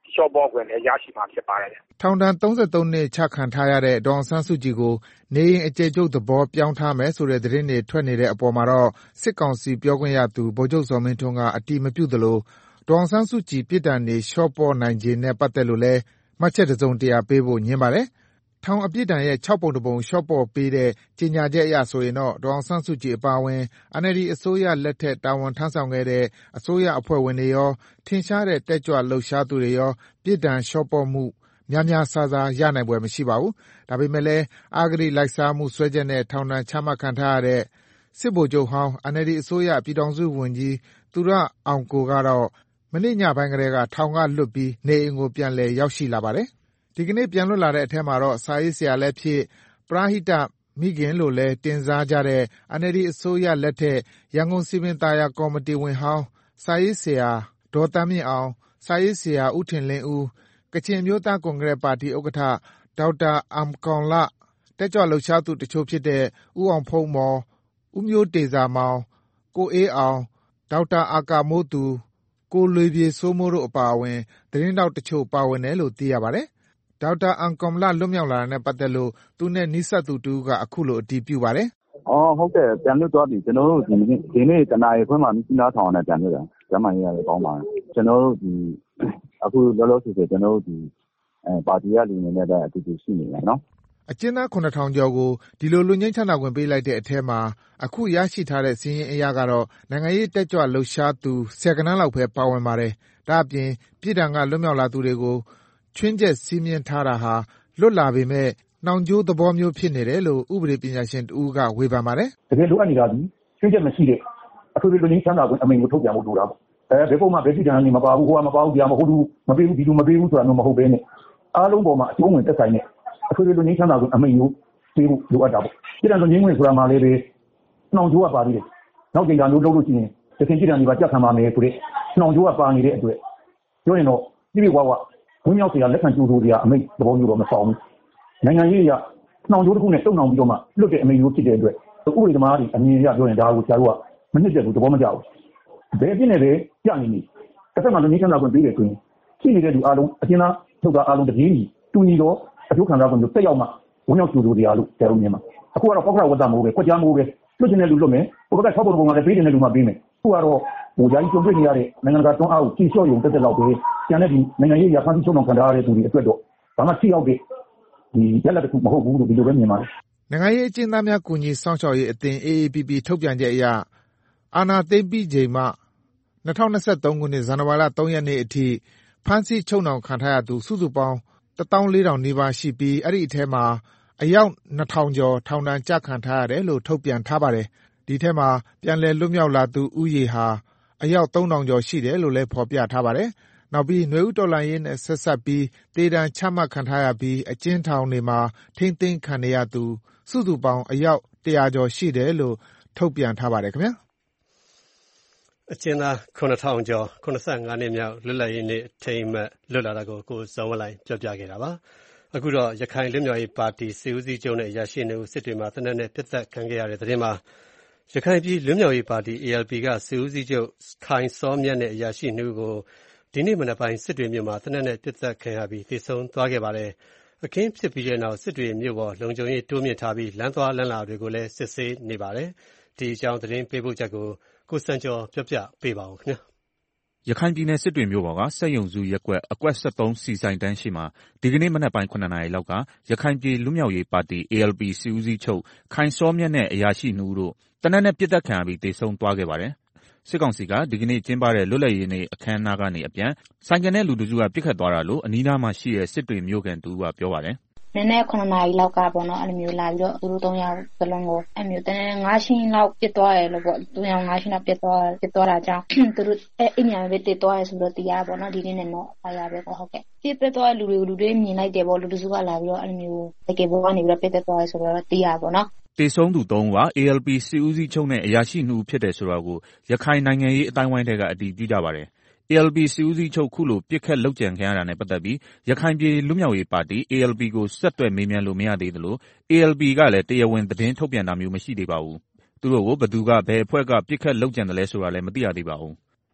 လျှော့ပေါ့ခွင့်လည်းရရှိမှာဖြစ်ပါတယ်။ထောင်ဒဏ်သုံးသုံးနှစ်ချခံထားရတဲ့ဒေါ်အောင်ဆန်းစုကြည်ကိုနေအိမ်အကျယ်ချုပ်သဘောပြောင်းထားမယ်ဆိုတဲ့သတင်းတွေထွက်နေတဲ့အပေါ်မှာတော့စစ်ကောင်စီပြောခွင့်ရသူဗိုလ်ချုပ်ဇော်မင်းထွန်းကအတည်မပြုသလိုဒေါ်အောင်ဆန်းစုကြည်ပြစ်ဒဏ်တွေလျှော့ပေါ့နိုင်ခြေနဲ့ပတ်သက်လို့လည်းမှတ်ချက်တစ်စုံတရာပေးဖို့ငြင်းပါတယ်။ထောင်အပြစ်ဒဏ်ရဲ့၆ပုံတစ်ပုံလျှော့ပေါ့ပေးတဲ့ကြေညာချက်အရဆိုရင်တော့ဒေါ်အောင်ဆန်းစုကြည်အပါအဝင် အန်အယ်လ်ဒီ အစိုးရလက်ထက်တာဝန်ထမ်းဆောင်ခဲ့တဲ့အစိုးရအဖွဲ့ဝင်တွေရောထင်ရှားတဲ့တက်ကြွလှုပ်ရှားသူတွေရောပြစ်ဒဏ်လျှော့ပေါ့မှုများများစားစားရနိုင်ဖွယ်မရှိပါဘူး။ဒါပေမဲ့လည်းအဂတိလိုက်စားမှုစွဲချက်နဲ့ထောင်ဒဏ်ချမှတ်ခံထားရတဲ့စစ်ဗိုလ်ချုပ်ဟောင်း အန်အယ်လ်ဒီ အစိုးရပြည်ထောင်စုဝန်ကြီးသူရအောင်ကိုကတော့မနေ့ညပိုင်းကတည်းကထောင်ကလွတ်ပြီးနေအိမ်ကိုပြန်လည်ရောက်ရှိလာပါတယ်။ဒီကနေ့ပြန်လွတ်လာတဲ့အထက်မှာတော့စာရေးဆရာလည်းဖြစ်ပရဟိတမိခင်လို့လည်းတင်စားကြတဲ့ အန်အယ်လ်ဒီ အစိုးရလက်ထက်ရန်ကုန်စည်ပင်သာယာကော်မတီဝင်ဟောင်းစာရေးဆရာဒေါ်သန်းမြင့်အောင်၊စာရေးဆရာဦးထင်လင်းဦး၊ကချင်အမျိုးသားကွန်ဂရက်ပါတီဥက္ကဋ္ဌဒေါက်တာအမ်ကောင်လ၊တက်ကြွလှုပ်ရှားသူတချို့ဖြစ်တဲ့ဦးအောင်ဖုန်းမော်၊ဦးမျိုးတေဇာမောင်၊ကိုအေးအောင်၊ဒေါက်တာအာကာမိုးသူ၊ကိုလွေပြေစိုးမိုးတို့အပါအဝင်သတင်းထောက်တချို့ပါဝင်တယ်လို့သိရပါတယ်။ဒေါက်တာအမ်ကောင်လလွတ်မြောက်လာတာနဲ့ပတ်သက်လို့သူနဲ့နီးစပ်သူတစ်ဦးကအခုလိုအတည်ပြုပါတယ်။အော်ဟုတ်ကဲ့ပြန်လွတ်သွားပြီကျွန်တော်တို့ဒီဒီနေ့တနာရီခွဲမှာမြစ်နာထောင်နဲ့ပြန်လွတ်တာကျမ်းမာရေးရတယ်ကောင်းပါတယ်ကျွန်တော်တို့ဒီအခုလောလောဆယ်ဆယ်ကျွန်တော်တို့ဒီအဲပါတီရလူနေနဲ့အတူတူရှိနေတယ်နော်အကျဉ်းသားခုနှစ်ထောင်ကျော်ကိုဒီလိုလွတ်ငြိမ်းချမ်းသာခွင့်ပေးလိုက်တဲ့အထက်မှာအခုရရှိထားတဲ့စီးရင်အရာကတော့နိုင်ငံရေးတက်ကြွလှုပ်ရှားသူဆယ်ကနန်းလောက်ပဲပါဝင်ပါတယ်ဒါအပြင်ပြည်ထောင်ကလွတ်မြောက်လာသူတွေကိုချွင်းချက်စီးမြင်ထားတာဟာလွတ်လာပေမဲ့နှောင်ကြိုးသဘောမျိုးဖြစ်နေတယ်လို့ဥပဒေပညာရှင်တဦးကဝေဖန်ပါတယ်တကယ်လိုအပ်နေတာဒီချွင်းချက်မရှိတဲ့အထူးလွတ်ငြိမ်းချမ်းသာခွင့်အမိန့်ကိုထုတ်ပြန်ဖို့လိုတာပေါ့အဲဘယ်ပုံမှဘယ်ပြည်ထောင်နေမပါဘူးဟိုကမပါဘူးဒီကမဟုတ်ဘူးမပေးဘူးဒီလိုမပေးဘူးဆိုတာမျိုးမဟုတ်ဘဲနဲ့အားလုံးပေါ်မှာအကျုံးဝင်သက်ဆိုင်တဲ့အထူးလွတ်ငြိမ်းချမ်းသာခွင့်အမိန့်ကိုပေးဖို့လိုအပ်တာပေါ့ပြည်ထောင်လွတ်ငြိမ်းခွင့်ဆိုတာမှလည်းပဲနှောင်ကြိုးကပါသေးတယ်နောက်ကြိမ်ကမျိုးလုပ်လို့ရှိရင်တခင်ပြည်ထောင်ဒီပါကြက်ခံပါမယ်ဆိုတဲ့နှောင်ကြိုးကပါနေတဲ့အတွက်ပြောရင်တော့ပြည်ပြည်ဝဝဝင်းမြောက်စရာလက်ခံကြိုးဆိုစရာအမိန့်သဘောမျိုးတော့မဆောင်ဘူးနိုင်ငံရေးအရနှောင်ကြိုးတစ်ခုနဲ့တုံ့နှောင်ပြီးတော့မှလွတ်တဲ့အမိန့်မျိုးဖြစ်တဲ့အတွက်ဥပဒေသမားတွေအမြင်အရပြောရင်ဒါကိုဆရာတို့ကမနစ်တဲ့ဘူးသဘောမကျဘူးဘယ်ဖြစ်နေလဲကြနေနေတစ်ဖက်မှာလူကြီးချမ်းသာခွင့်ပေးတယ်ဆိုရင်ရှိနေတဲ့လူအားလုံးအကျဉ်းသားထုတ်တာအားလုံးတပြေးညီတူညီတော့အကျိုးခံစားခွင့်မျိုးတက်ရောက်မှဝင်းရောက်ကြိုးဆိုစရာလို့ဆရာတို့မြင်မှာအခုကတော့ပောက်ခရဝတ္တမိုးပဲကွက်ကြားမိုးပဲလွတ်ချင်တဲ့လူလွတ်မယ်ဟိုဘက်က၆ပုံပုံကလည်းပေးတယ်တဲ့လူမှပေးမယ်အခုကတော့ဟိုဂျာကြီးကြုံတွေ့နေရတဲ့နိုင်ငံတကာတွန်းအားကိုကြီးလျှော့ရုံတက်တက်လောက်ပဲကျန်တဲ့ဒီနိုင်ငံရေးရာဖန်တီးချုံအောင်ခံထားရတဲ့သူတွေအတွက်တော့ဘာမှထိရောက်တဲ့ဒီရက်လက်တစ်ခုမဟုတ်ဘူးလို့ဒီလိုပဲမြင်ပါတယ်နိုင်ငံရေးအကျဉ်းသားများကူညီစောင့်ရှောက်ရေးအသင်း အေအေပီပီ ထုတ်ပြန်ချက်အရအာဏာသိမ်းပြီးချိန်မှ၂၀၂၃ခုနှစ်ဇန်နဝါရီလ၃ရက်နေ့အထိဖမ်းဆီးချုပ်နှောင်ခံထားရသူစုစုပေါင်းတသောင်းလေးထောင်နီးပါးရှိပြီးအဲ့ဒီအထဲမှာအယောက်နှစ်ထောင်ကျော်ထောင်ဒဏ်ကျခံထားရတယ်လို့ထုတ်ပြန်ထားပါတယ်။ဒီထဲမှာပြန်လည်လွတ်မြောက်လာသူဦးရေဟာအယောက်သုံးထောင်ကျော်ရှိတယ်လို့လည်းဖော်ပြထားပါတယ်။နောက်ပြီးနွေဦးတော်လှန်ရေးနဲ့ဆက်စပ်ပြီးသေဒဏ်ချမှတ်ခံထားရပြီးအကျဉ်းထောင်တွေမှာထိန်းသိမ်းခံနေရသူစုစုပေါင်းအယောက်တရာကျော်ရှိတယ်လို့ထုတ်ပြန်ထားပါတယ်ခင်ဗျာအကျဉ်းသားခုနှစ်ထောင်ကျော်ခုနှစ်ဆယ့်ငါးနှစ်မြောက်လွတ်လပ်ရေးနေ့အထိမ်းအမှတ်လွတ်လာတာကိုကိုဇော်ဝလိုက်ပြောပြခဲ့တာပါအခုတော့ရခိုင်လွတ်မြောက်ရေးပါတီစစ်ဦးစီးချုပ်နဲ့အရာရှိတွေစစ်တွေမှာတနက်နေ့ပြစ်သက်ခံခဲ့ရတဲ့တဲ့မှာရခိုင်ပြည်လွတ်မြောက်ရေးပါတီ အေ အယ်လ် ပီ ကစစ်ဦးစီးချုပ်ခိုင်စောမြတ်နဲ့အရာရှိတွေကိုဒီနေ့မနက်ပိုင်းစစ်တွေမြို့မှာတနက်နေ့ပြစ်သက်ခံရပြီးသေဆုံးသွားခဲ့ပါတယ်အခင်းဖြစ်ပြီးတဲ့နောက်စစ်တွေမြို့ပေါ်လုံခြုံရေးတိုးမြင့်ထားပြီးလမ်းသွားလမ်းလာတွေကိုလည်းစစ်ဆေးနေပါတယ်ဒီအကြောင်းသတင်းပေးပို့ချက်ကိုကိုစံကျော်ပြောပြပေးပါဦးခင်ဗျာရခိုင်ပြည်နယ်စစ်တွေမြို့ပေါ်ကစက်ရုံစုရပ်ကွက်အကွက်၁၃စီဆိုင်တန်းရှိမှာဒီကနေ့မနက်ပိုင်းခုနှစ်နာရီလောက်ကရခိုင်ပြည်လွတ်မြောက်ရေးပါတီ အေ အယ်လ် ပီ စစ်ဦးစီးချုပ်ခိုင်စောမြတ်နဲ့အရာရှိနှစ်ဦးတို့တနက်နေ့ပြစ်ဒဏ်ခံရပြီးသေဆုံးသွားခဲ့ပါတယ်စစ်ကောင်စီကဒီကနေ့ကျင်းပတဲ့လွတ်လပ်ရေးနေ့အခမ်းအနားကနေအပြန်ဆိုင်ကယ်နဲ့လူတစုကပြစ်ခတ်သွားတာလို့အနီးနားမှာရှိတဲ့စစ်တွေမြို့ကန်တူကပြောပါတယ်နည်းနည်းခုနှစ်နာရီလောက်ကပေါ့နော်အဲ့လိုမျိုးလာပြီးတော့သူတို့သုံးယောက်စလုံးကိုအဲ့မျိုးတန်းငါးရှင်းလောက်ပြစ်သွားတယ်လို့ပေါ့သူယောက်ငါးရှင်းလောက်ပြစ်သွားပြစ်သွားတာကြောင့်သူတို့အဲ့အညာပဲတည်သွားရဆိုတော့တရားပေါ့နော်ဒီနေ့နဲ့တော့အားရပဲပေါ့ဟုတ်ကဲ့ပြစ်သက်သွားလူတွေလူတွေမြင်လိုက်တယ်ပေါ့လူတစုကလာပြီးတော့အဲ့လိုမျိုးတကယ်ဘောကနေပြီးတော့ပြစ်သက်သွားရဆိုတော့တရားပေါ့နော်တေဆုံးသူသုံးဦးက အေ အယ်လ် ပီ စစ်ဦးစီးချုပ်နဲ့အရာရှိနှစ်ဦးဖြစ်တယ်ဆိုတာကိုရခိုင်နိုင်ငံရေးအတိုင်းဝိုင်းတွေကအတည်ပြုကြပါတယ်အေ အယ်လ် ပီ စစ်ဦးစီးချုပ်ခုလိုပြစ်ခတ်လုပ်ကြံခံရတာနဲ့ပတ်သက်ပြီးရခိုင်ပြည်လွတ်မြောက်ရေးပါတီ အေ အယ်လ် ပီ ကိုဆက်သွယ်မေးမြန်းလို့မရသေးသလို အေ အယ်လ် ပီ ကလည်းတရားဝင်သတင်းထုတ်ပြန်တာမျိုးမရှိသေးပါဘူး။သူတို့ကိုဘယ်သူကဘယ်အဖွဲ့ကပြစ်ခတ်လုပ်ကြံတယ်လဲဆိုတာလည်းမသိရသေးပါဘူး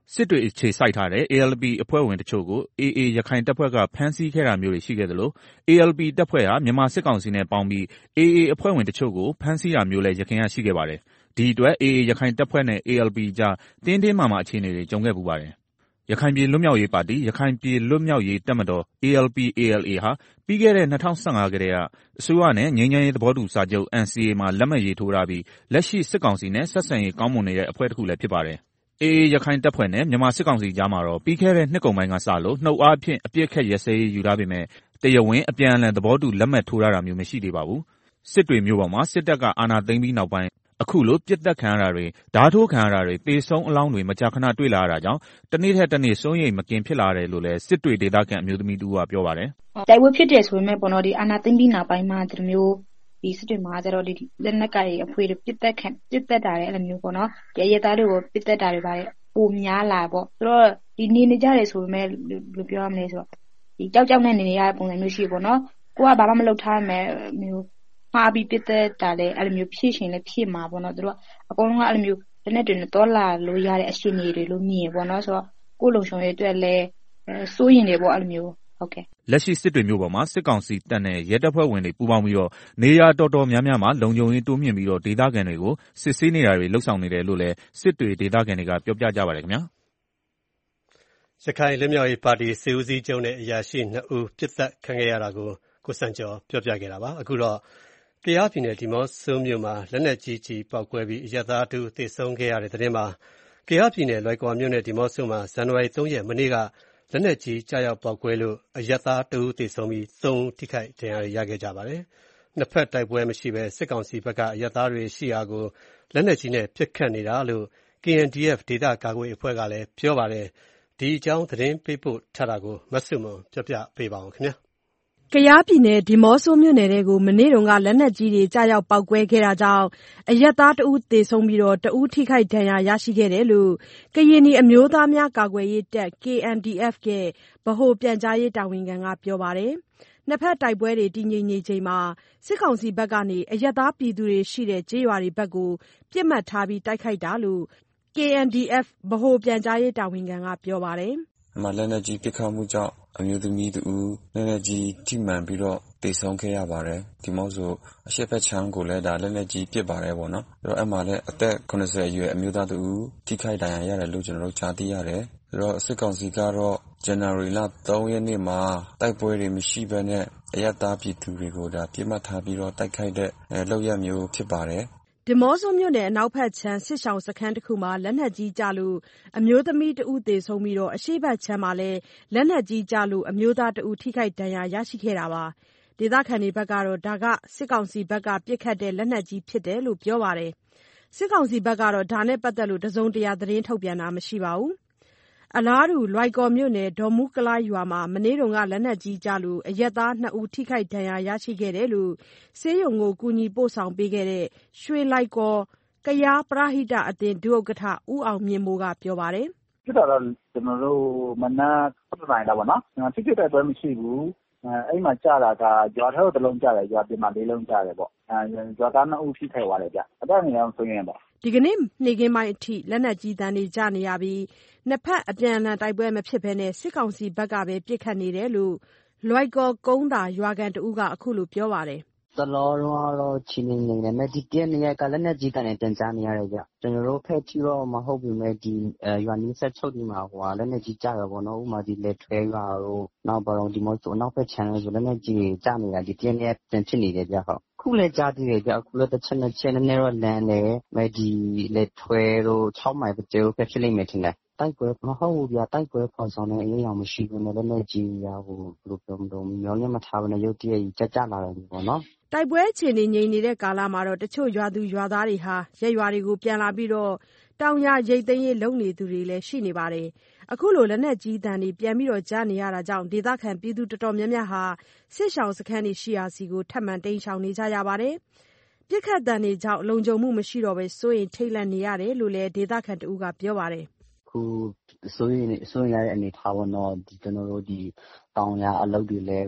စစ်တွေအခြေစိုက်ထားတဲ့ A L P အဖွဲ့ဝင်တချို့ကို A A ရခိုင်တပ်ဖွဲ့ကဖမ်းဆီးခဲ့တာမျိုးတွေရှိခဲ့သလို A L P တပ်ဖွဲ့ဟာမြန်မာစစ်ကောင်စီနဲ့ပေါင်းပြီး A A အဖွဲ့ဝင်တချို့ကိုဖမ်းဆီးတာမျိုးလည်းယခင်ကရှိခဲ့ပါတယ်။ဒီအတွက် A A ရခိုင်တပ်ဖွဲ့နဲ့ A L P ကြားတင်းတင်းမာမာအခြေအနေတွေကြုံခဲ့ပူပါတယ်။ရခိုင်ပြည်လွတ်မြောက်ရေးပါတီရခိုင်ပြည်လွတ်မြောက်ရေးတပ်မတော် A L P A L A ဟာပြီးခဲ့တဲ့၂၀၁၅ကတည်းကအစိုးရနဲ့ငြိမ်းချမ်းရေးသဘောတူစာချုပ် N C A မှာလက်မှတ်ရေးထိုးထားပြီးလက်ရှိစစ်ကောင်စီနဲ့ဆက်ဆံရေးကောင်းမွန်နေတဲ့အဖွဲ့တစ်ခုလည်းဖြစ်ပါတယ်။ A A ရခိုင်တပ်ဖွဲ့နဲ့မြန်မာစစ်ကောင်စီကြားမှာတော့ပြီးခဲ့တဲ့နှစ်ကုန်ပိုင်းကစလို့နှုတ်အားဖြင့်အပြစ်ခတ်ရစဲရေးယူထားပေမဲ့တရားဝင်အပြန်အလှန်သဘောတူလက်မှတ်ထိုးထားတာမျိုးမရှိသေးပါဘူး။စစ်တွေမြို့ပေါ်မှာစစ်တပ်ကအာဏာသိမ်းပြီးနောက်ပိုင်းအခုလိုပြစ်တက်ခံရတာတွေဓာတ်ထိုးခံရတာတွေပေဆုံးအလောင်းတွေမကြာခဏတွေ့လာရတာကြောင့်တနေ့ထက်တနေ့စိုးရိမ်မကင်ဖြစ်လာတယ်လို့လည်းစစ်တွေဒေသခံအမျိုးသမီးတူကပြောပါတယ်။တိုက်ပွဲဖြစ်တယ်ဆိုပေမဲ့ပေါ့နော်ဒီအာဏာသိမ်းပြီးနောက်ပိုင်းမှာဒီလိုမျိုးဒီစစ်တွေမှာကျတော့ဒီလက်နက်ကရေးအဖွေတွေပြစ်တက်ခံပြစ်တက်တာလည်းအဲ့လိုမျိုးပေါ့နော်ရရသားတွေကိုပြစ်တက်တာတွေပါတယ်ပုံများလာပေါ့ဆိုတော့ဒီနေနေကြတယ်ဆိုပေမဲ့လို့ပြောရမလဲဆိုတော့ဒီကြောက်ကြောက်နဲ့နေနေရတဲ့ပုံစံမျိုးရှိပေါ့နော်ကိုကဘာမှမလုပ်ထားမယ်မျိုးမှားပြီးပြစ်တက်တာလည်းအဲ့လိုမျိုးဖြစ်ရှင်လည်းဖြစ်မှာပေါ့နော်သူတို့ကအကုန်လုံးကအဲ့လိုမျိုးလက်နဲ့တွေနဲ့တော်လာလို့ရတဲ့အခြေအနေတွေလို့မြင်ပေါ့နော်ဆိုတော့ကိုလုံဆောင်ရဲ့အတွက်လည်းစိုးရင်တွေပေါ့အဲ့လိုမျိုးဟုတ်ကဲ့လက်ရှိစစ်တွေမျိုးပေါ်မှာစစ်ကောင်စီတပ်နဲ့ရဲတပ်ဖွဲ့ဝင်တွေပူးပေါင်းပြီးတော့နေရာတော်တော်များများမှာလုံခြုံရေးတိုးမြင့်ပြီးတော့ဒေသခံတွေကိုစစ်ဆေးနေတာတွေလှုပ်ဆောင်နေတယ်လို့လည်းစစ်တွေဒေသခံတွေကပြောပြကြပါတယ်ခင်ဗျာရခိုင်လွတ်မြောက်ရေးပါတီစစ်ဦးစီးချုပ်နဲ့အရာရှိနှစ်ဦးပြစ်ဒဏ်ခံခဲ့ရတာကိုကိုစံကျော်ပြောပြခဲ့တာပါအခုတော့ကယားပြည်နယ်ဒီမော့ဆိုမြို့မှာလက်နက်ကြီးကြီးပောက်ကွဲပြီးအရပ်သားတူသေဆုံးခဲ့ရတဲ့တဲ့တင်မှာကယားပြည်နယ်လွိုင်ကော်မြို့နယ်ဒီမော့ဆိုမှာဇန်နဝါရီသုံးရက်မနေ့ကလက်နက်ကြီးကြားရောက်ပောက်ကွဲလို့အရပ်သားတူသေဆုံးပြီးသုံးဦးထိခိုက်ဒဏ်ရာရခဲ့ကြပါတယ်နှစ်ဖက်တိုက်ပွဲမရှိဘဲစစ်ကောင်စီဘက်ကအရပ်သားတွေရှိရာကိုလက်နက်ကြီးနဲ့ပစ်ခတ်နေတာလို့ K N D F ဒေသကာကွယ်အဖွဲ့ကလည်းပြောပါတယ်ဒီအကြောင်းသတင်းပေးပို့ထားတာကိုမဆုမွန်ပြောပြပေးပါဦးခင်ဗျာကယားပြည်နယ်ဒီမော့ဆိုမြို့နယ်ထဲကိုမနေ့တုန်းကလက်နက်ကြီးတွေကြားရောက်ပောက်ကွဲခဲ့တာကြောင့်အရပ်သားတဦးသေဆုံးပြီးတော့တဦးထိခိုက်ဒဏ်ရာရရှိခဲ့တယ်လို့ကရင်နီအမျိုးသားများကာကွယ်ရေးတပ် K N D F ကဗဟိုပြန်ကြားရေးတာဝန်ခံကပြောပါတယ်နှစ်ဖက်တိုက်ပွဲတွေတည်ငြိမ်နေချိန်မှာစစ်ကောင်စီဘက်ကနေအရပ်သားပြည်သူတွေရှိတဲ့ကျေးရွာတွေဘက်ကိုပြစ်မှတ်ထားပြီးတိုက်ခိုက်တာလို့ K N D F ဗဟိုပြန်ကြားရေးတာဝန်ခံကပြောပါတယ်အမှလက်နက်ကြီးပစ်ခတ်မှုကြောင့်အမျိုးသမီးတူလက်နက်ကြီးထိမှန်ပြီးတော့သေဆုံးခဲ့ရပါတယ်ဒီမော့ဆိုအရှေ့ဘက်ချမ်းကိုလည်းဒါလက်နက်ကြီးပစ်ပါတယ်ပေါ့နော်အဲ့တော့အဲ့မှာလည်းအသက်၇၀အရွယ်အမျိုးသားတူထိခိုက်ဒဏ်ရာရတယ်လို့ကျွန်တော်တို့ကြားသိရတယ်အဲ့တော့စစ်ကောင်စီကတော့ဇန်နဝါရီလ၃ရက်နေ့မှာတိုက်ပွဲတွေမရှိဘဲနဲ့အရပ်သားပြည်သူတွေကိုဒါပြစ်မှတ်ထားပြီးတော့တိုက်ခိုက်တဲ့လုပ်ရမျိုးဖြစ်ပါတယ်ဒီမော့ဆိုမြို့နယ်အနောက်ဘက်ခြမ်းစစ်ဆောင်စခန်းတစ်ခုမှာလက်နက်ကြီးကျလို့အမျိုးသမီးတဦးသေဆုံးပြီးတော့အရှေ့ဘက်ခြမ်းမှာလည်းလက်နက်ကြီးကျလို့အမျိုးသားတဦးထိခိုက်ဒဏ်ရာရရှိခဲ့တာပါဒေသခံတွေဘက်ကတော့ဒါကစစ်ကောင်စီဘက်ကပြစ်ခတ်တဲ့လက်နက်ကြီးဖြစ်တယ်လို့ပြောပါတယ်စစ်ကောင်စီဘက်ကတော့ဒါနဲ့ပတ်သက်လို့တစုံတရာသတင်းထုတ်ပြန်တာမရှိပါဘူးအလားတူလွိုင်ကော်မြို့နယ်ဒေါ်မူကလာရွာမှာမနေ့တုန်းကလက်နက်ကြီးကျလို့အရက်သားနှစ်ဦးထိခိုက်ဒဏ်ရာရရှိခဲ့တယ်လို့ဆေးရုံကိုကူညီပို့ဆောင်ပေးခဲ့တဲ့ရွှေလိုက်ကောကယားပရဟိတအသင်းဒုဥက္ကဋ္ဌဦးအောင်မြင့်မိုးကပြောပါတယ်ဖြစ်တာတော့ကျွန်တော်တို့မနက်၇နာရီလောက်ပါနော်ဖြစ်ဖြစ်တဲ့ပွဲမရှိဘူးအဲ့မှာကြာတာကရွာထဲတစ်လုံးကြာတယ်ရွာပြင်မှာလေးလုံးကြာတယ်ပေါ့အဲရွာသားနှစ်ဦးထိခိုက်သွားတယ်ဗျအတော့နေအောင်ဆိုရင်ပေါ့ဒီကနေ့နေ့ကင်းပိုင်းအထိလက်နက်ကြီးတန်းတွေကြာနေရပြီးနှစ်ဖက်အပြန်အလှန်တိုက်ပွဲမဖြစ်ဘဲနဲ့စစ်ကောင်စီဘက်ကပဲပြစ်ခတ်နေတယ်လို့လွိုင်ကော်ကုန်းသာရွာကန်တဦးကအခုလိုပြောပါတယ်တလောတော့တော့ချင်းနေနေတယ်မဲ့ဒီတနေ့ကလည်းနဲ့ကြီးကနေပြန်ကြားနေရတယ်ကြကျွန်တော်တို့ဖက်ချီတော့မဟုတ်ဘူးမဲ့ဒီရွာနီးဆက်ချုပ်ဒီမှာဟိုလည်းနဲ့ကြီးကြရပေါ့နော်ဥမာဒီလက်ထွဲရွာတို့နောက်ပါတော့ဒီမော့ဆိုနောက်ဖက်ချန်ဆိုလည်းနဲ့ကြီးကြနေတာဒီတနေ့ပြန်ဖြစ်နေတယ်ကြဟုတ်ခုလည်းကြားသေးတယ်ကြအခုလည်းတစ်ချက်နှစ်ချက်နည်းနည်းတော့လမ်းတယ်မဲ့ဒီလက်ထွဲတို့၆မိုင်ပဲကျိုးဖက်ဖြစ်လိမ့်မယ်ထင်တယ်တိုက်ပွဲမဟုတ်ဘူးဗျာတိုက်ပွဲပေါ်ဆောင်နေအရေးအောင်မရှိဘူးလည်းလည်းကြီးရဟိုဘယ်လိုပြောမလို့မျောလည်းမထားဘဲနဲ့ရုတ်တရက်ကြီးကြကြလာတယ်ပေါ့နော်တိုက်ပွဲအခြေအနေငြိမ်နေတဲ့ကာလမှာတော့တချို့ရွာသူရွာသားတွေဟာရက်ရွာတွေကိုပြန်လာပြီးတော့တောင်ရရိတ်သိမ်းရေးလုပ်နေသူတွေလည်းရှိနေပါတယ်အခုလိုလက်နက်ကြီးတန်းတွေပြန်ပြီးတော့ကြားနေရတာကြောင့်ဒေသခံပြည်သူတော်တော်များများဟာစစ်ရှောင်စခန်းတွေရှိရာစီကိုထပ်မံတိမ်းရှောင်နေကြရပါတယ်ပြစ်ခတ်တန်းတွေကြောင့်လုံခြုံမှုမရှိတော့ပဲစိုးရင်ထိတ်လန့်နေရတယ်လို့လည်းဒေသခံတဦးကပြောပါတယ်ခုစိုးရင်စိုးရင်ရတဲ့အနေထားပေါ့နော်ဒီကျွန်တော်တို့ဒီတောင်ရအလုပ်တွေလဲဟို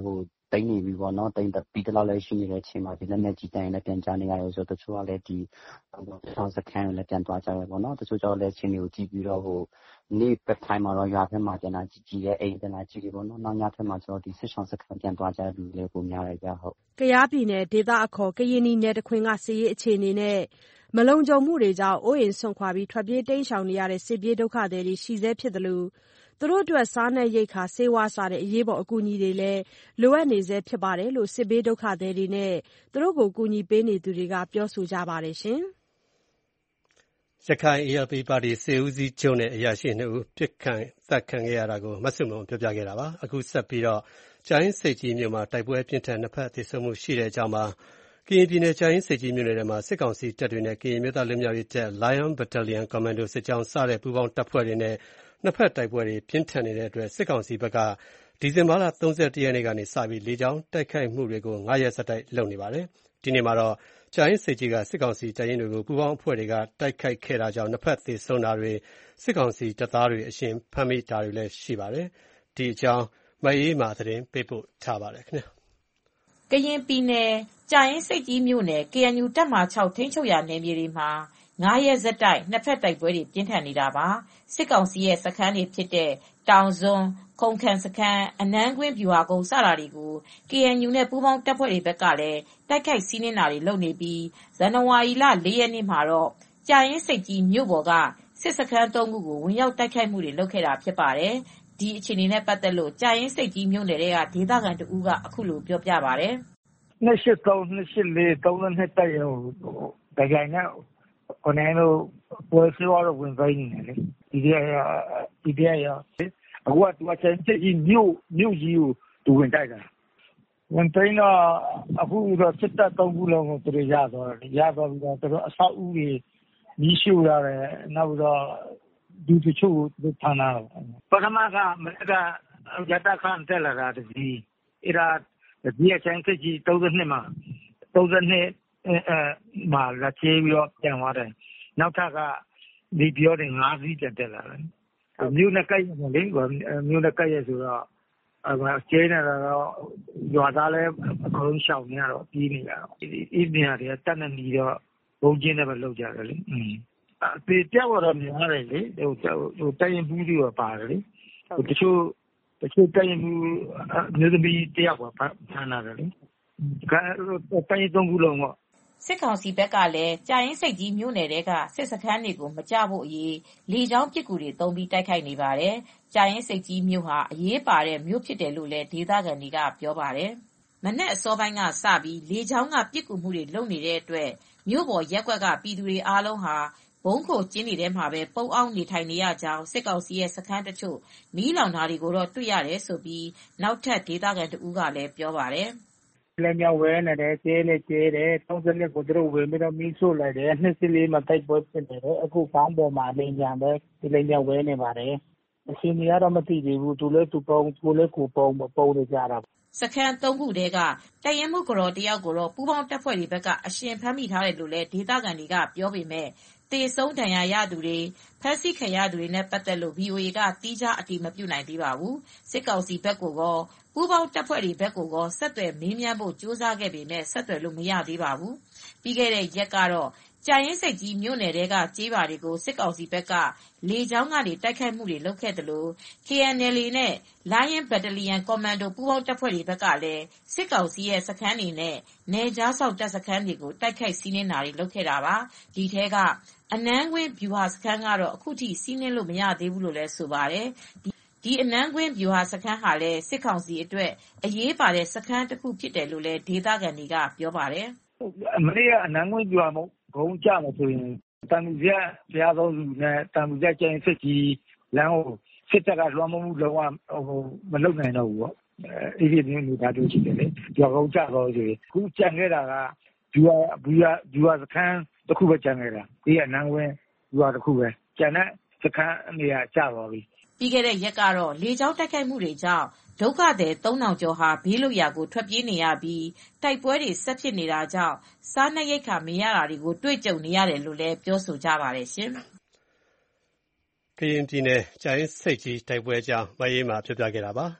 သိမ်းနေပြီပေါ့နော်သိမ်းပြီးတလောက်လည်းရှိနေတဲ့အချိန်မှာဒီလက်နက်ကြီးတန်းလည်းပြန်ကြားနေရတယ်ဆိုတော့တချို့ကလည်းဒီဆောင်းစခန်းလည်းပြန်သွားကြရပေါ့နော်တချို့ကျတော့လည်းချင်းတွေကိုကြည့်ပြီးတော့ဟိုနေ့ပတ်တိုင်းမှာတော့ရွာဘက်မှာပြန်လာကြည့်ကြည့်တဲ့အိမ်ပြန်လာကြည့်ကြပေါ့နော်နောက်ညဘက်မှာကျတော့ဒီစစ်ဆောင်စခန်းပြန်သွားကြတဲ့လူတွေလည်းပုံများရကြဟုတ်ကယားပြည်နယ်ဒေသအခေါ်ကရင်နီနယ်တခွင်ကစစ်ရေးအခြေအနေနဲ့မလုံခြုံမှုတွေကြောင့်အိုးအိမ်ဆွန့်ခွာပြီးထွက်ပြေးတိမ်းရှောင်နေရတဲ့စစ်ပြေးဒုက္ခသည်တွေရှိသေးဖြစ်တယ်လို့သူတို့အတွက်စားနပ်ရိက္ခာဆေးဝါးစတဲ့အရေးပေါ်အကူအညီတွေလည်းလိုအပ်နေသေးဖြစ်တယ်လို့စစ်ဘေးဒုက္ခသည်တွေနဲ့သူတို့ကိုကူညီပေးနေသူတွေကပြောဆိုကြပါတယ်ရှင်။ရခိုင် အေ အယ် ပီ ပါတီစစ်ဦးစီးချုပ်နဲ့အရာရှိနှစ်ဦးပြစ်ခတ်သတ်ခံခဲ့ရတာကိုမဆုမွန်ပြောပြခဲ့တာပါ။အခုဆက်ပြီးတော့ကြာရင်စိတ်ကြီးမြို့မှာတိုက်ပွဲပြင်းထန်နှစ်ဖက်သေဆုံးမှုရှိတဲ့အကြောင်းမှာကရင်ပြည်နယ်ကြာရင်စိတ်ကြီးမြို့နယ်ထဲမှာစစ်ကောင်စီတပ်တွေနဲ့ကရင်မျိုးသားလူမျိုးရေးတပ် Lion Battalion Commando စစ်ကြောင်းစတဲ့ပူးပေါင်းတပ်ဖွဲ့တွေနဲ့နှစ်ဖက်တိုက်ပွဲတွေပြင်းထန်နေတဲ့အတွက်စစ်ကောင်စီဘက်ကဒီဇင်ဘာလ၃၁ရက်နေ့ကနေစပြီးလေကြောင်းတိုက်ခိုက်မှုတွေကို၅ရက်ဆက်တိုက်လုပ်နေပါတယ်။ဒီနေ့မှာတော့ကြာရင်စိတ်ကြီးကစစ်ကောင်စီတပ်ရင်းတွေကိုပူးပေါင်းအဖွဲ့တွေကတိုက်ခိုက်ခဲ့တာကြောင့်နှစ်ဖက်သေဆုံးတာတွေစစ်ကောင်စီတပ်သားတွေအရှင်ဖမ်းမိတာတွေလည်းရှိပါတယ်။ဒီအကြောင်းမအေးမာသတင်းပေးပို့ထားပါတယ်ခင်ဗျာ။ကရင်ပြည်နယ်ကြာရင်စိတ်ကြီးမြို့နယ် ကေအန်ယူ တပ်မဟာ၆ထိန်းချုပ်ရာနယ်မြေတွေမှာငါးရက်ဆက်တိုက်နှစ်ဖက်တိုက်ပွဲတွေပြင်းထန်နေတာပါစစ်ကောင်စီရဲ့စခန်းတွေဖြစ်တဲ့တောင်စွန်းခုံခန့်စခန်းအနန်းကွင်းဗျူဟာကုန်းစတာတွေကို ကေအန်ယူ နဲ့ပူးပေါင်းတပ်ဖွဲ့တွေဘက်ကလည်းတိုက်ခိုက်စီးနင်းတာတွေလုပ်နေပြီးဇန်နဝါရီလ၄ရက်နေ့မှာတော့ကြာရင်စိတ်ကြီးမြို့ပေါ်ကစစ်စခန်းသုံးခုကိုဝင်ရောက်တိုက်ခိုက်မှုတွေလုပ်ခဲ့တာဖြစ်ပါတယ်ဒီအခြေအနေနဲ့ပတ်သက်လို့ကြာရင်စိတ်ကြီးမြို့နယ်ကဒေသခံတဦးကအခုလိုပြောပြပါတယ်နှစ်ရှစ်သုံးနှစ်ရှစ်လေးသုံးနှစ်တိုက်ရုံတကြိုင်နဲ့ကိုနေလို့ပွဲစီဝါတော့ဝင်သိနေတယ်လေဒီတည်းရဒီတည်းရအခုကသူကချင်းချင်းမြို့မြို့ကြီးကိုသူဝင်တိုက်တာဝင်သိတော့အခုတော့စစ်တပ်သုံးခုလုံးကိုသူရသွားတယ်ရသွားပြီးတော့သူတို့အဆောက်အဦတွေကြီးရှို့ရတယ်နောက်တော့ဒီတချို့သူထမ်းလာပထမကမကရတခန့်တက်လာတာတကြီးအဲ့ဒါဒီအချင်းချင်းသုံးနှစ်မှာသုံးနှစ်အဲမှာလာချေပြီးတော့ပြန်သွားတယ်နောက်ထပ်ကဒီပြောတယ်ငါးစီးတက်တက်လာတယ်မြို့နဲ့ကိုက်ရတယ်လေမြို့နဲ့ကိုက်ရဆိုတော့အဲကျဲနေတာတော့ရွာသားလည်းအကုန်လုံးရှောင်နေရတော့ပြီးနေရတော့ဒီနေရာတွေကတက်နေပြီးတော့ဘုံကျင်းနဲ့ပဲလောက်ကြတယ်လေอืมအပေပြောက်တော့များတယ်လေဟိုဟိုတိုင်ဘူးတွေပါတယ်လေဟိုတချို့တချို့တိုင်ဘူးမျိုးသမီးတယောက်ကဖမ်းလာတယ်လေကဲတိုင်သုံးခုလုံးကစစ်ကောင်စီဘက်ကလည်းကြာရင်စိတ်ကြီးမြို့နယ်ကစစ်စခန်းတွေကိုမကြဖို့အရေးလေကြောင်းပစ်ကူတွေသုံးပြီးတိုက်ခိုက်နေပါတယ်။ကြာရင်စိတ်ကြီးမြို့ဟာအရေးပါတဲ့မြို့ဖြစ်တယ်လို့လည်းဒေသခံတွေကပြောပါတယ်။မနက်အစောပိုင်းကစပြီးလေကြောင်းကပစ်ကူမှုတွေလုပ်နေတဲ့အတွက်မြို့ပေါ်ရက်ကွက်ကပြည်သူတွေအားလုံးဟာဘုံခိုကျင်းတွေထဲမှာပဲပုံအောင်နေထိုင်နေရကြောင်းစစ်ကောင်စီရဲ့စခန်းတချို့မီးလောင်တာတွေကိုတော့တွေ့ရတယ်ဆိုပြီးနောက်ထပ်ဒေသခံတဦးကလည်းပြောပါတယ်။လည်းမြောက်ဝဲနေတယ်ကျဲလည်းကျဲတယ်သုံးစနစ်ကိုသူတို့ဝင်ပြီးတော့မီးရှို့လိုက်တယ်နှစ်စီလေးမှာတိုက်ပွဲဖြစ်နေတယ်အခုကောင်းပေါ်မှာနေညာပဲဒီလည်းမြောက်ဝဲနေပါတယ်အရှင်ကြီးကတော့မသိသေးဘူးသူလည်းသူပုံသူလည်းကိုပုံပုံနေကြတာစခန်းသုံးခုတည်းကတရင်မှုကြော်တယောက်ကိုတော့ပူပေါင်းတပ်ဖွဲ့တွေဘက်ကအရှင်ဖမ်းမိထားတယ်လို့လည်းဒေသခံတွေကပြောပေမဲ့တေဆုံးဒဏ်ရာရသူတွေဖမ်းဆီးခံရသူတွေနဲ့ပတ်သက်လို့ ဗွီအိုအေ ကတီးခြားအတည်မပြုနိုင်သေးပါဘူးစစ်ကောင်စီဘက်ကိုရောပူပေါင်းတပ်ဖွဲ့တွေဘက်ကိုရောဆက်သွယ်မေးမြန်းဖို့ကြိုးစားခဲ့ပေမဲ့ဆက်သွယ်လို့မရသေးပါဘူးပြီးခဲ့တဲ့ရက်ကတော့ကြာရင်စိတ်ကြီးမြို့နယ်ကကြေးပါတွေကိုစစ်ကောင်စီဘက်ကလေကြောင်းကနေတိုက်ခိုက်မှုတွေလုပ်ခဲ့တယ်လို့ ကေအန်အယ်အေ နဲ့ Lion Battalion Commando ပူးပေါင်းတပ်ဖွဲ့တွေဘက်ကလည်းစစ်ကောင်စီရဲ့စခန်းတွေနဲ့နယ်ခြားစောင့်တပ်စခန်းတွေကိုတိုက်ခိုက်စီးနင်းတာတွေလုပ်ခဲ့တာပါဒီထဲကအနန်းကွင်းဗျူဟာစခန်းကတော့အခုထိစီးနင်းလို့မရသေးဘူးလို့လည်းဆိုပါတယ်ဒီအနန်းကွင်းဗျူဟာစခန်းဟာလည်းစစ်ကောင်စီအတွက်အရေးပါတဲ့စခန်းတစ်ခုဖြစ်တယ်လို့လည်းဒေသခံတွေကပြောပါတယ်မနေ့ကအနန်းကွင်းဗျူဟာမဘုံကြမှာဆိုရင်တန်လူကျဘုရားတော်လူနဲ့တန်လူကျကျင်းစစ်ကြီးလမ်းကိုစစ်တပ်ကလွှမ်းမိုးမှုလုံးဝဟိုမလုံနိုင်တော့ဘူးပေါ့အဲဒီမျိုးမျိုးဒါတို့ရှိတယ်လေဗျူဟာကုန်းကြတော့ဆိုရင်ခုကြံခဲ့တာကဗျူဟာဗျူဟာဗျူဟာစခန်းတစ်ခုပဲကြံခဲ့တာဒီအနန်းကွင်းဗျူဟာတစ်ခုပဲကျန်တဲ့စခန်းနေရာကျသွားပြီပြီးခဲ့တဲ့ရက်ကတော့လေကြောင်းတိုက်ခိုက်မှုတွေကြောင့်ဒုက္ခသည်သုံးထောင်ကျော်ဟာဘေးလွတ်ရာကိုထွက်ပြေးနေရပြီးတိုက်ပွဲတွေဆက်ဖြစ်နေတာကြောင့်စားနပ်ရိက္ခာမရတာတွေကိုတွေ့ကြုံနေရတယ်လို့လည်းပြောဆိုကြပါတယ်ရှင်။ကရင်ပြည်နယ်ကြာရင်စိတ်ကြီးတိုက်ပွဲကြောင့်မအေးမှာပြပြခဲ့တာပါ။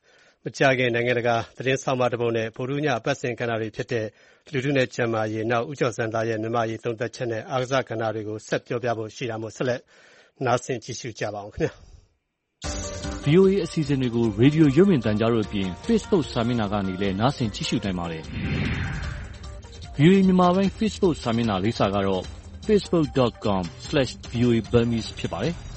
ကြာခင်နိုင်ငံတကာသတင်းဆောင်မတစ်ပုဒ်နဲ့ဗုဒ္ဓညအပတ်စဉ်ကဏ္ဍတွေဖြစ်တဲ့လူထုနဲ့ကျန်းမာရေးနောက်ဦးကျော်စံသားရဲ့မြန်မာရေးသုံးသက်ချက်နဲ့အားကစားကဏ္ဍတွေကိုဆက်ပြောပြဖို့ရှိတာမို့ဆက်လက်နားဆင်ကြည့်ရှုကြပါအောင်ခင်ဗျာဗွီအိုအေ အစီအစဉ်တွေကိုရေဒီယိုရုပ်မြင်သံကြားတို့အပြင် Facebook စာမျက်နှာကနေလည်းနားဆင်ကြည့်ရှုနိုင်ပါတယ်။ ဗွီအိုအေမြန်မာပိုင်း Facebook စာမျက်နှာလေးစာကတော့ facebook dot com slash v o a burmese ဖြစ်ပါတယ်။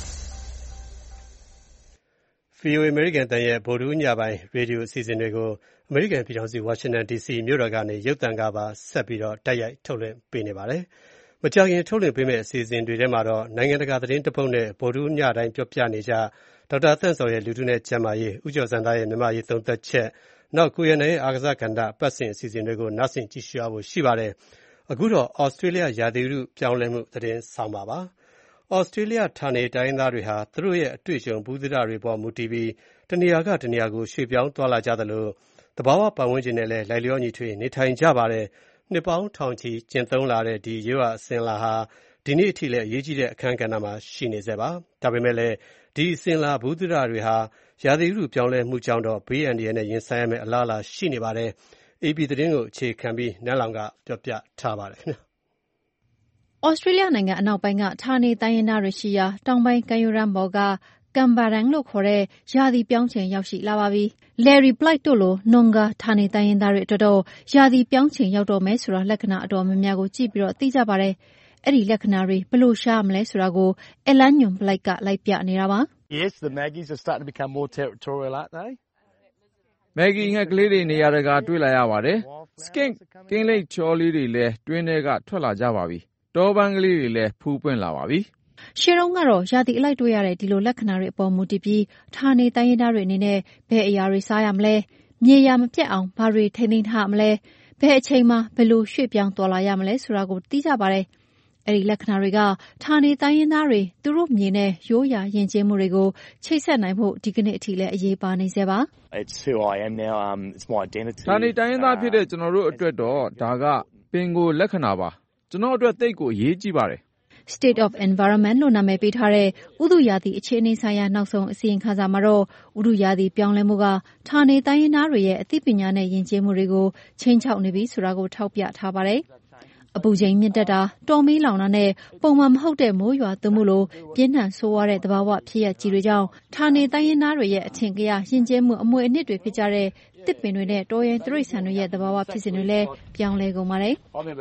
ဗွီအိုအေအမေရိကန်တန်ရဲ့ဗုဒ္ဓညပိုင်းရေဒီယိုအစီအစဉ်တွေကိုအမေရိကန်ပြည်ထောင်စုဝါရှင်တန်ဒီစီမြို့တော်ကနေရုပ်သံကပါဆက်ပြီးတော့တိုက်ရိုက်ထုတ်လွှင့်ပေးနေပါတယ်။မကြာခင်ထုတ်လွှင့်ပေးမယ့်အစီအစဉ်တွေထဲမှာတော့နိုင်ငံတကာသတင်းတစ်ပုဒ်နဲ့ဗုဒ္ဓညတိုင်းပြောပြနေကြဒေါက်တာသန့်စောရဲ့လူထုနဲ့ကျန်းမာရေးဦးကျော်စံသားရဲ့မြန်မာရေးသုံးသက်ချက်နောက်ကိုရနိုင်ရဲ့အားကစားကဏ္ဍပတ်စဉ်အစီအစဉ်တွေကိုနားဆင်ကြည့်ရှုရဖို့ရှိပါတယ်။အခုတော့ဩစတြေးလျရာသီဥတုပြောင်းလဲမှုသတင်းဆောင်ပါပါ။ဩစတြေးလျဌာနေတိုင်းသားတွေဟာသူတို့ရဲ့အတွေ့အကြုံဘူးသဒတွေပေါ်မူတည်ပြီးတနေရာကတနေရာကိုရွှေ့ပြောင်းသွားလာကြသလိုတဘာဝပတ်ဝန်းကျင်နဲ့လည်းလိုက်လျောညီထွေနေထိုင်ကြပါတယ်။နှစ်ပေါင်းထောင်ချီကျင့်သုံးလာတဲ့ဒီရိုးရာအစဉ်အလာဟာဒီနေ့အထိလည်းအရေးကြီးတဲ့အခန်းကဏ္ဍမှာရှိနေစေပါ။ဒါပေမဲ့လည်းဒီအစဉ်အလာဘူးသဒတွေဟာရာသီဥတုပြောင်းလဲမှုကြောင့်တော့ဘေးအန္တရာယ်နဲ့ရင်ဆိုင်ရမယ့်အလားအလာရှိနေပါတယ်။ အေပီသတင်းကိုအခြေခံပြီးနန်းလောင်ကပြောပြထားပါတယ်ခင်ဗျာ။ဩစတြေးလျနိုင်ငံအနောက်ပိုင်းကဌာနေတိုင်းရင်းသားတွေရှိရာတောင်ပိုင်းကမ်းရိုးတန်းပေါ်ကကမ်ဘာရန်လို့ခေါ်တဲ့ရာသီပြောင်းချိန်ရောက်ရှိလာပါပြီ။ Larry Blythe တို့လိုနွန်ဂါဌာနေတိုင်းရင်းသားတွေအတွက်တော့ရာသီပြောင်းချိန်ရောက်တော့မယ်ဆိုတာလက္ခဏာအတော်များများကိုကြည့်ပြီးတော့သိကြပါတယ်။အဲ့ဒီလက္ခဏာတွေဘယ်လိုရှားမလဲဆိုတာကို Ellen Nyun Blythe ကလိုက်ပြနေတာပါ။ Yes, the Maggies are starting to become more territorial, aren't they? Maggie ငှက်ကလေးတွေနေရာတကာတွေ့လာရပါတယ်။ Skink ကင်းလိပ်ချောလေးတွေလည်းတွင်းထဲကထွက်လာကြပါပြီ။တောပန်းကလေးတွေလည်းဖူးပွင့်လာပါပြီ။ရှင်းတော့ကတော့ရာသီအလိုက်တွေ့ရတဲ့ဒီလိုလက္ခဏာတွေအပေါ်မူတည်ပြီးဌာနေတိုင်းရင်းသားတွေအနေနဲ့ဘယ်အရာတွေစားရမလဲမြေယာမပြတ်အောင်ဘာတွေထိန်းသိမ်းထားမလဲဘယ်အချိန်မှဘယ်လိုရွှေ့ပြောင်းသွားလာရမလဲဆိုတာကိုသိကြပါတယ်။အဲ့ဒီလက္ခဏာတွေကဌာနေတိုင်းရင်းသားတွေသူတို့မြေနဲ့ရိုးရာယဉ်ကျေးမှုတွေကိုချိတ်ဆက်နိုင်ဖို့ဒီကနေ့အထိလည်းအရေးပါနေစေပါ။ It's who I am now. Um, it's my identity. ဌာနေတိုင်းရင်းသားဖြစ်တဲ့ကျွန်တော်တို့အတွက်တော့ဒါကပင်ကိုလက္ခဏာပါ။ကျွန်တော်အတွက်သိကိုအရေးကြီးပါတယ်။ State of Environment လို့နာမည်ပေးထားတဲ့ဥတုရာသီအခြေအနေဆိုင်ရာနောက်ဆုံးအစီရင်ခံစာမှာတော့ဥတုရာသီပြောင်းလဲမှုကဌာနေတိုင်းရင်းသားတွေရဲ့အသိပညာနဲ့ယဉ်ကျေးမှုတွေကိုချိန်ချောက်နေပြီဆိုတာကိုထောက်ပြထားပါတယ်။အပူချိန်မြင့်တက်တာတော်မီးလောင်တာနဲ့ပုံမှန်မဟုတ်တဲ့မိုးရွာသွန်းမှုလိုပြင်းထန်ဆိုးဝါးတဲ့သဘာဝဖြစ်ရပ်ကြီးတွေကြောင့်ဌာနေတိုင်းရင်းသားတွေရဲ့အထင်ကရယဉ်ကျေးမှုအမွေအနှစ်တွေဖြစ်ကြတဲ့တစ်ပင်တွေနဲ့တောရိုင်းတိရစ္ဆာန်တွေရဲ့သဘာဝဖြစ်စဉ်တွေလည်းပြောင်းလဲကုန်ပါတယ်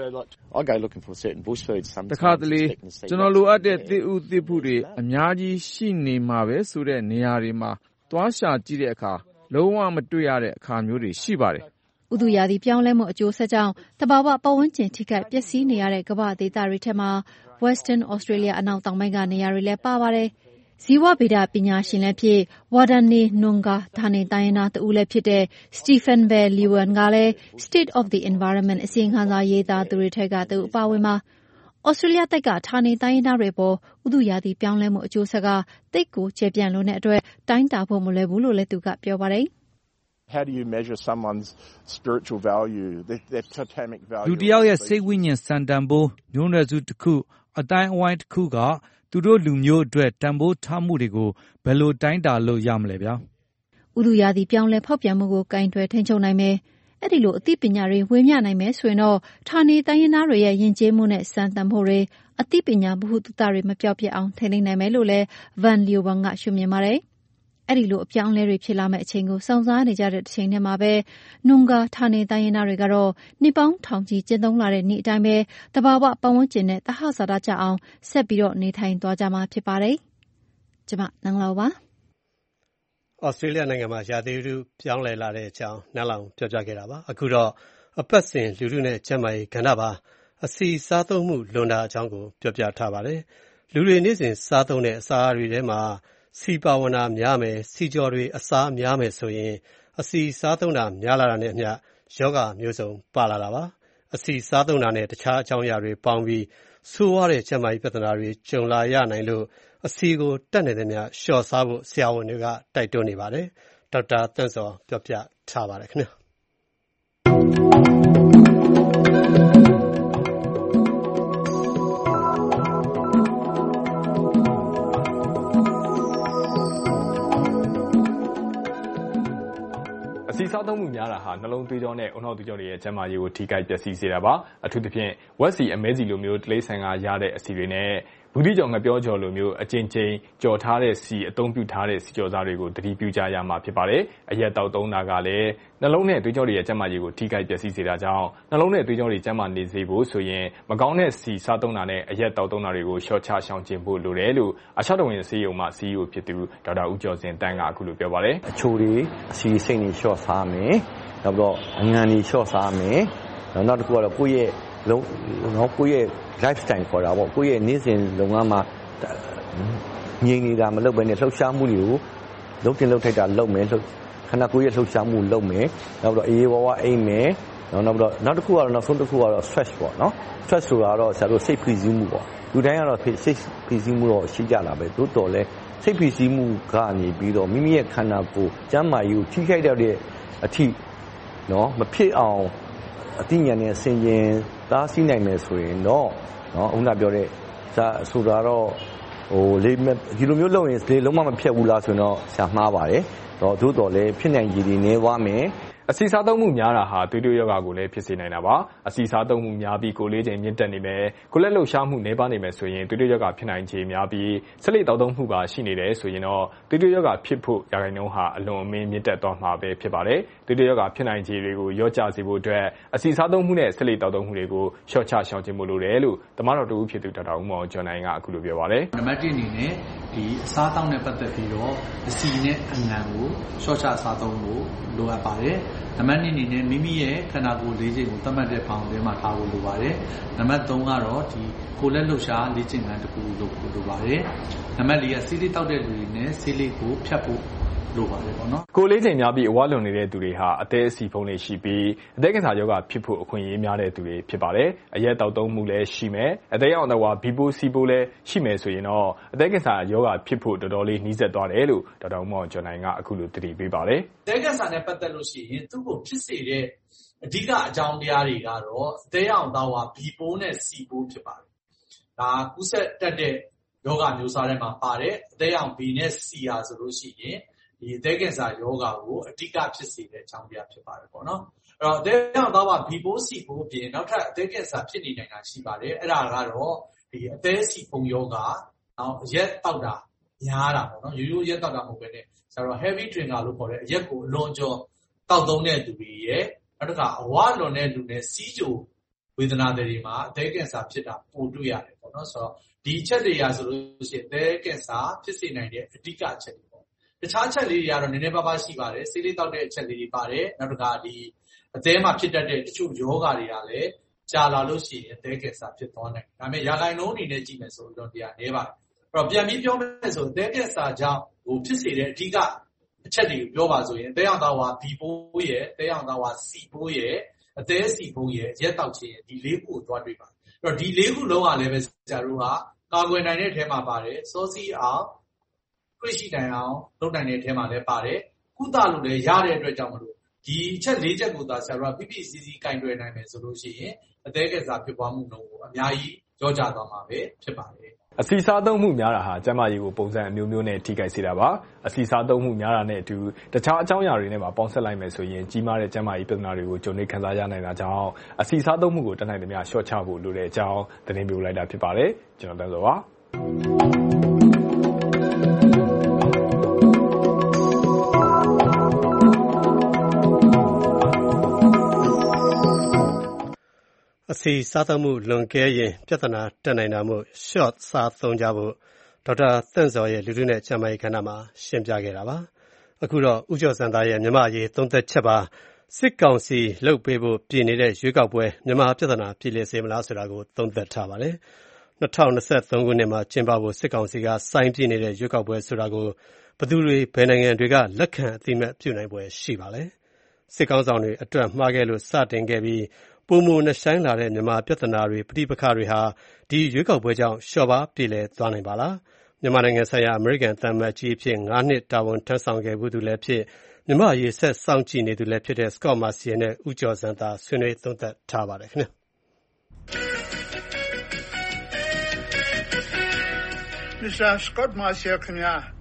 တခါတလေကျွန်တော်လိုအပ်တဲ့သစ်ဥသစ်ဖုတွေအများကြီးရှိနေမှာပဲဆိုတဲ့နေရာတွေမှာသွားရှာကြည့်တဲ့အခါလုံးဝမတွေ့ရတဲ့အခါမျိုးတွေရှိပါတယ်ဥတုရာသီပြောင်းလဲမှုအကျိုးဆက်ကြောင့်တဘာဝပတ်ဝန်းကျင်ထိခိုက်ပျက်စီးနေရတဲ့ကမ္ဘာဒေသတွေထက်မှာ Western Australia အနောက်တောင်ပိုင်းကနေရာတွေလည်းပါပါတယ်။ဇီဝဗေဒပညာရှင်လည်းဖြစ် Wadane Noongar ဌာနေတိုင်းရင်းသားတဦးလည်းဖြစ်တဲ့ Stephen Bear Leeuwen ကလည်း State of the Environment အစီရင်ခံစာရေးသားသူတွေထက်ကသူအပါဝင်ပါ။ဩစတြေးလျတိုက်ကဌာနေတိုင်းရင်းသားတွေပေါ်ဥတုရာသီပြောင်းလဲမှုအကျိုးဆက်ကတိတ်ကိုကျေပြန့်လွန်းတဲ့အတွက်တိုင်းတာဖို့မလွယ်ဘူးလို့လည်းသူကပြောပါတယ်။ How do you measure someone's spiritual value, their, their totemic value? လူတယောက်ရဲ့စိတ်ဝိညာဉ်စံတန်ဖိုးမျိုးနွယ်စုတစ်ခုအတိုင်းအဝိုင်းတစ်ခုကသူတို့လူမျိုးအတွက်တန်ဖိုးထားမှုတွေကိုဘယ်လိုတိုင်းတာလို့ရမလဲဗျာ။ဥတုရာသီပြောင်းလဲဖောက်ပြန်မှုကိုကင်တွယ်ထိန်းချုပ်နိုင်မယ်။အဲ့ဒီလိုအသိပညာတွေဝေမျှနိုင်မယ်ဆိုရင်တော့ဌာနေတိုင်းရင်းသားတွေရဲ့ယဉ်ကျေးမှုနဲ့စံတန်ဖိုးတွေအသိပညာဗဟုသုတတွေမပြောက်ပြတ်အောင်ထိန်းသိမ်းနိုင်မယ်လို့လည်း Van Leeuwen ကရှုမြင်ပါတယ်။အဲ့ဒီလိုအပြောင်းလဲတွေဖြစ်လာမယ့်အချိန်ကိုစောင့်စားနေကြတဲ့ချိန်ထဲမှာပဲနွန်ဂါဌာနေတိုင်းရင်းသားတွေကတော့နှစ်ပေါင်းထောင်ချီကျင့်သုံးလာတဲ့နေ့အတိုင်းပဲတဘာဝပတ်ဝန်းကျင်နဲ့သဟဇာတကျအောင်ဆက်ပြီးတော့နေထိုင်သွားကြမှာဖြစ်ပါတယ်။ကျမနန်းလောပါ။ဩစတြေးလျနိုင်ငံမှာရာသီဥတုပြောင်းလဲလာတဲ့အကြောင်းနန်းလောင်ပြောပြခဲ့တာပါ။အခုတော့အပတ်စဉ်လူထုနဲ့ကျန်းမာရေးကဏ္ဍပါအစီစားသုံးမှုလွန်တာအကြောင်းကိုပြောပြထားပါတယ်။လူတွေနေ့စဉ်စားသုံးတဲ့အစာအဟာရတွေထဲမှာစီပါဝင်တာများမယ်စီကြော်တွေအစားများမယ်ဆိုရင်အစီစားသုံးတာများလာတာနဲ့အမျှယောဂမျိုးစုံပါလာတာပါအစီစားသုံးတာနဲ့တခြားအကြောင်းအရာတွေပေါင်းပြီးဆိုးရတဲ့ကျန်းမာရေးပြဿနာတွေကြုံလာရနိုင်လို့အစီကိုတက်နေတဲ့များလျှော့စားဖို့ဆရာဝန်တွေကတိုက်တွန်းနေပါတယ်ဒေါက်တာသန့်စောပြောပြထားပါတယ်ခင်ဗျာစားသုံးမှုများတာဟာနှလုံးသွေးကြောနဲ့ဦးနှောက်သွေးကြောတွေရဲ့ကျန်းမာရေးကိုထိခိုက်ပျက်စီးစေတာပါအထူးသဖြင့်ဝက်စီအမဲစီလိုမျိုးတလိမ့်ဆန်ကရတဲ့အစီတွေနဲ့ဘူးတိကြော်ငပြောကြော်လိုမျိုးအချင်းချင်းကြော်ထားတဲ့စီအသုံးပြုထားတဲ့စီကြော်စားတွေကိုတတိပြုကြရမှာဖြစ်ပါတယ်အရက်တောက်သုံးတာကလည်းနှလုံးနဲ့သွေးကြောတွေရဲ့ကျန်းမာရေးကိုထိခိုက်ပျက်စီးစေတာကြောင့်နှလုံးနဲ့သွေးကြောတွေကျန်းမာနေစေဖို့ဆိုရင်မကောင်းတဲ့စီစားသုံးတာနဲ့အရက်တောက်သုံးတာတွေကိုရှော့ချရှောင်ကျဉ်ဖို့လိုတယ်လို့အရှော့တော်ဝင်ဆေးရုံမှ စီ အီ အို ဖြစ်သူဒေါက်တာဦးကျော်စင်တန်းကအခုလိုပြောပါတယ်အချိုတွေအစီစိတ်တွေရှော့စားမယ်နောက်တော့အငံတွေရှော့စားမယ်နောက်တစ်ခုကတော့ကိုယ့်ရဲ့လုံးနော်ကိုယ့်ရဲ့ lifestyle ခေါ်တာပေါ့ကိုယ့်ရဲ့နေ့စဉ်လုပ်ငန်းမှာငြိမ်နေတာမလုပ်ဘဲနဲ့လှုပ်ရှားမှုတွေကိုလုပ်တင်လုပ်ထိုက်တာလုပ်မယ်ခဏကိုယ့်ရဲ့လှုပ်ရှားမှုလုပ်မယ်နောက်တော့အေးဝါးဝါအိမ်မယ်နောက်တော့နောက်တစ်ခုကတော့နောက်ဆုံးတစ်ခုကတော့ stress ပေါ့နော် stress ဆိုတာတော့ဆရာတို့စိတ်ဖိစီးမှုပေါ့လူတိုင်းကတော့စိတ်ဖိစီးမှုတော့ရှိကြတာပဲတိုးတော်လဲစိတ်ဖိစီးမှုကနေပြီးတော့မိမိရဲ့ခန္ဓာကိုယ်ကျန်းမာရေးကိုထိခိုက်တဲ့အထိနော်မဖြစ်အောင်အသိဉာဏ်နဲ့ဆင်ခြင်သားစီးနိုင်မယ်ဆိုရင်တော့နော်ဦးနာပြောတဲ့ဒါဆိုတာတော့ဟိုလေးဒီလိုမျိုးလုပ်ရင်လေလုံးဝမဖြတ်ဘူးလားဆိုတော့ဆရာမှားပါတယ်တော့သို့တော်လည်းဖြစ်နိုင်ရည်တွေနေသွားမယ်အစီစားသုံးမှုများတာဟာသွေးတိုးရောဂါကိုလည်းဖြစ်စေနိုင်တာပါအစီစားသုံးမှုများပြီးကိုလေးချိန်မြင့်တက်နေမယ်ကိုလက်လှုပ်ရှားမှုနှဲပါနေမယ်ဆိုရင်သွေးတိုးရောဂါဖြစ်နိုင်ခြေများပြီးဆက်လက်တောက်သုံးမှုပါရှိနေတယ်ဆိုရင်တော့သွေးတိုးရောဂါဖြစ်ဖို့ရာခိုင်နှုန်းဟာအလွန်အမင်းမြင့်တက်သွားမှာပဲဖြစ်ပါတယ်သွေးတိုးရောဂါဖြစ်နိုင်ခြေတွေကိုရော့ချစေဖို့အတွက်အစီစားသုံးမှုနဲ့ဆက်လက်တောက်သုံးမှုတွေကိုရှော့ချရှောင်ကျဉ်ဖို့လိုတယ်လို့တမတော်တူဖြစ်သူဒေါက်တာဦးမောင်ကျော်နိုင်ကအခုလိုပြောပါတယ်နံပါတ်တစ်အနေနဲ့ဒီအစားအသောက်နဲ့ပတ်သက်ပြီးတော့အစီနဲ့အငံကိုရှော့ချစားသုံးဖို့လိုအပ်ပါတယ်နံပါတ်နှစ်အနေနဲ့မိမိရဲ့ခန္ဓာကိုယ်လေးချိန်ကိုသတ်မှတ်တဲ့ဖောင်ထဲမှာထားဖို့လိုပါတယ်နံပါတ်သုံးကတော့ဒီကိုယ်လက်လှုပ်ရှားလေ့ကျင့်ခန်းတစ်ခုလုပ်ဖို့လိုပါတယ်နံပါတ်လေးကဆေးလေးတောက်တဲ့လူတွေနဲ့ဆေးလေးကိုဖြတ်ဖို့လိုပါတယ်ပေါ့နော်ကိုလေးချိန်များပြီးအဝလွန်နေတဲ့သူတွေဟာအသက်အဆီဖုံးတွေရှိပြီးအသက်ကင်ဆာရောဂါဖြစ်ဖို့အခွင့်အရေးများတဲ့သူတွေဖြစ်ပါတယ်အရက်တောက်သုံးမှုလည်းရှိမယ်အသက်ရောင်တော်ဘီပိုစီပိုလည်းရှိမယ်ဆိုရင်တော့အသက်ကင်ဆာရောဂါဖြစ်ဖို့တော်တော်လေးနှီးစက်သွားတယ်လို့ဒေါက်တာဦးမောင်ကျော်နိုင်ကအခုလိုတတိပေးပါတယ်အသက်ကင်ဆာနဲ့ပတ်သက်လို့ရှိရင်သူ့ကိုဖြစ်စေတဲ့အဓိကအကြောင်းတရားတွေကတော့အသက်ရောင်တော်ဘီပိုနဲ့စီပိုဖြစ်ပါတယ်ဒါကူးစက်တတ်တဲ့ယောဂမျိုးစားထဲမှာပါတယ်အသက်ရောင် B နဲ့ C ဟာဆိုလို့ရှိရင်ဒီအသက်ကင်ဆာယောဂကိုအဓိကဖြစ်စေတဲ့အကြောင်းတရားဖြစ်ပါတယ်ပေါ့နော်အဲ့တော့အသက်ရောင်သားပါ B ပိုး C ပိုးပြင်နောက်ထပ်အသက်ကင်ဆာဖြစ်နေနိုင်တာရှိပါတယ်အဲ့ဒါကတော့ဒီအသက်စီဖုံယောဂနောက်ရက်တောက်တာများတာပေါ့နော်ရိုးရိုးရက်တောက်တာမဟုတ်ဘဲနဲ့ဆိုတော့ heavy drinker လို့ခေါ်တဲ့အရက်ကိုအလွန်ကျော်တောက်သုံးတဲ့သူတွေရဲ့နောက်တစ်ခါအဝလွန်တဲ့လူနဲ့စီးကြိုဝေဒနာတွေမှာအသက်ကင်ဆာဖြစ်တာပိုတွေ့ရတယ်ပေါ့နော်ဆိုတော့ဒီချက်တွေရာဆိုလို့ရှိရင်အသက်ကင်ဆာဖြစ်စေနိုင်တဲ့အဓိကအချက်တွေပေါ့တခြားချက်လေးတွေကတော့နည်းနည်းပါးပါးရှိပါတယ်ဆေးလေးတောက်တဲ့အချက်လေးတွေပါတယ်နောက်တစ်ခါဒီအသည်းမှာဖြစ်တတ်တဲ့တချို့ယောဂတွေကလည်းကြာလာလို့ရှိရင်အသက်ကင်ဆာဖြစ်သွားနိုင်တယ်ဒါပေမဲ့ရာခိုင်နှုန်းအနေနဲ့ကြည့်မယ်ဆိုတော့တရားနည်းပါတယ်အဲ့တော့ပြန်ပြီးပြောမယ်ဆိုအသက်ကင်ဆာကြောင့်ဟိုဖြစ်စေတဲ့အဓိကအချက်တွေကိုပြောပါဆိုရင်အသည်းရောင်သားဝါ B ပိုးရဲ့အသည်းရောင်သားဝါ C ပိုးရဲ့အသည်းစီဖုံးရဲ့ရက်တောက်ခြင်းဒီလေးခုကိုသွားတွေ့ပါတယ်အဲ့တော့ဒီလေးခုလုံးကလည်းပဲဆရာတို့ကကာကွယ်နိုင်တဲ့အထဲမှာပါတယ်စောစီအောင်တွေ့ရှိနိုင်အောင်လုပ်နိုင်တဲ့အထဲမှာလည်းပါတယ်ကုသလို့လည်းရတဲ့အတွက်ကြောင့်မလို့ဒီချက်လေးချက်ကိုသာဆရာတို့ကပြပြစီစီကင်တွယ်နိုင်မယ်ဆိုလို့ရှိရင်အသက်ကင်ဆာဖြစ်ပွားမှုနှုန်းကိုအများကြီးကြောကြသွားမှာပဲဖြစ်ပါတယ်အစီစားသုံးမှုများတာဟာကျန်းမာရေးကိုပုံစံအမျိုးမျိုးနဲ့ထိခိုက်စေတာပါအစီစားသုံးမှုများတာနဲ့အတူတခြားအကြောင်းအရာတွေနဲ့ပါပေါင်းစပ်လိုက်မယ်ဆိုရင်ကြီးမားတဲ့ကျန်းမာရေးပြဿနာတွေကိုကြုံတွေ့ခံစားရနိုင်တာကြောင့်အစီစားသုံးမှုကိုတတ်နိုင်သမျှရှော့ချဖို့လိုတဲ့အကြောင်းသတင်းပေးလိုက်တာဖြစ်ပါတယ်ကျွန်တော်တန်းစောပါအစီစားသုံးမှုလွန်ကဲရင်ပြဿနာတက်နိုင်တာမို့ short စားသုံးကြဖို့ဒေါက်တာသန့်စောရဲ့လူထုနဲ့ကျန်းမာရေးခန္ဓာမှာရှင်းပြခဲ့တာပါအခုတော့ဦးကျော်စံသားရဲ့မြန်မာရေးသုံးသက်ချက်ပါစစ်ကောင်စီလှုပ်ပေးဖို့ပြည်နေတဲ့ရွေးကောက်ပွဲမြန်မာပြဿနာပြည်လည်စေမလားဆိုတာကိုသုံးသက်ထားပါတယ်၂၀၂၃ခုနှစ်မှာကျင်းပဖို့စစ်ကောင်စီကစိုင်းပြနေတဲ့ရွေးကောက်ပွဲဆိုတာကိုဘယ်သူတွေဘယ်နိုင်ငံတွေကလက်ခံအသိအမှတ်ပြုနိုင်ပွဲရှိပါလဲစစ်ကောင်ဆောင်တွေအတွက်မှားခဲ့လို့စတင်ခဲ့ပြီးပုံမနှဆိုင်လာတဲ့မြန်မာပြဿနာတွေပဋိပက္ခတွေဟာဒီရွေးကောက်ပွဲကြောင့်လျှော့ပါပြည်လဲသွားနိုင်ပါလားမြန်မာနိုင်ငံဆိုင်ရာအမေရိကန်သံအမတ်ကြီးအဖြစ်၅နှစ်တာဝန်ထမ်းဆောင်ခဲ့သူလည်းဖြစ်မြန်မာရေးဆက်စောင့်ကြည့်နေသူလည်းဖြစ်တဲ့ Scott Marciel နဲ့ဦးကျော်စံသာဆွေးနွေးသုံးသပ်ထားပါတယ်ခင်ဗျာမစ္စတာ Scott Marciel ခင်ဗျာ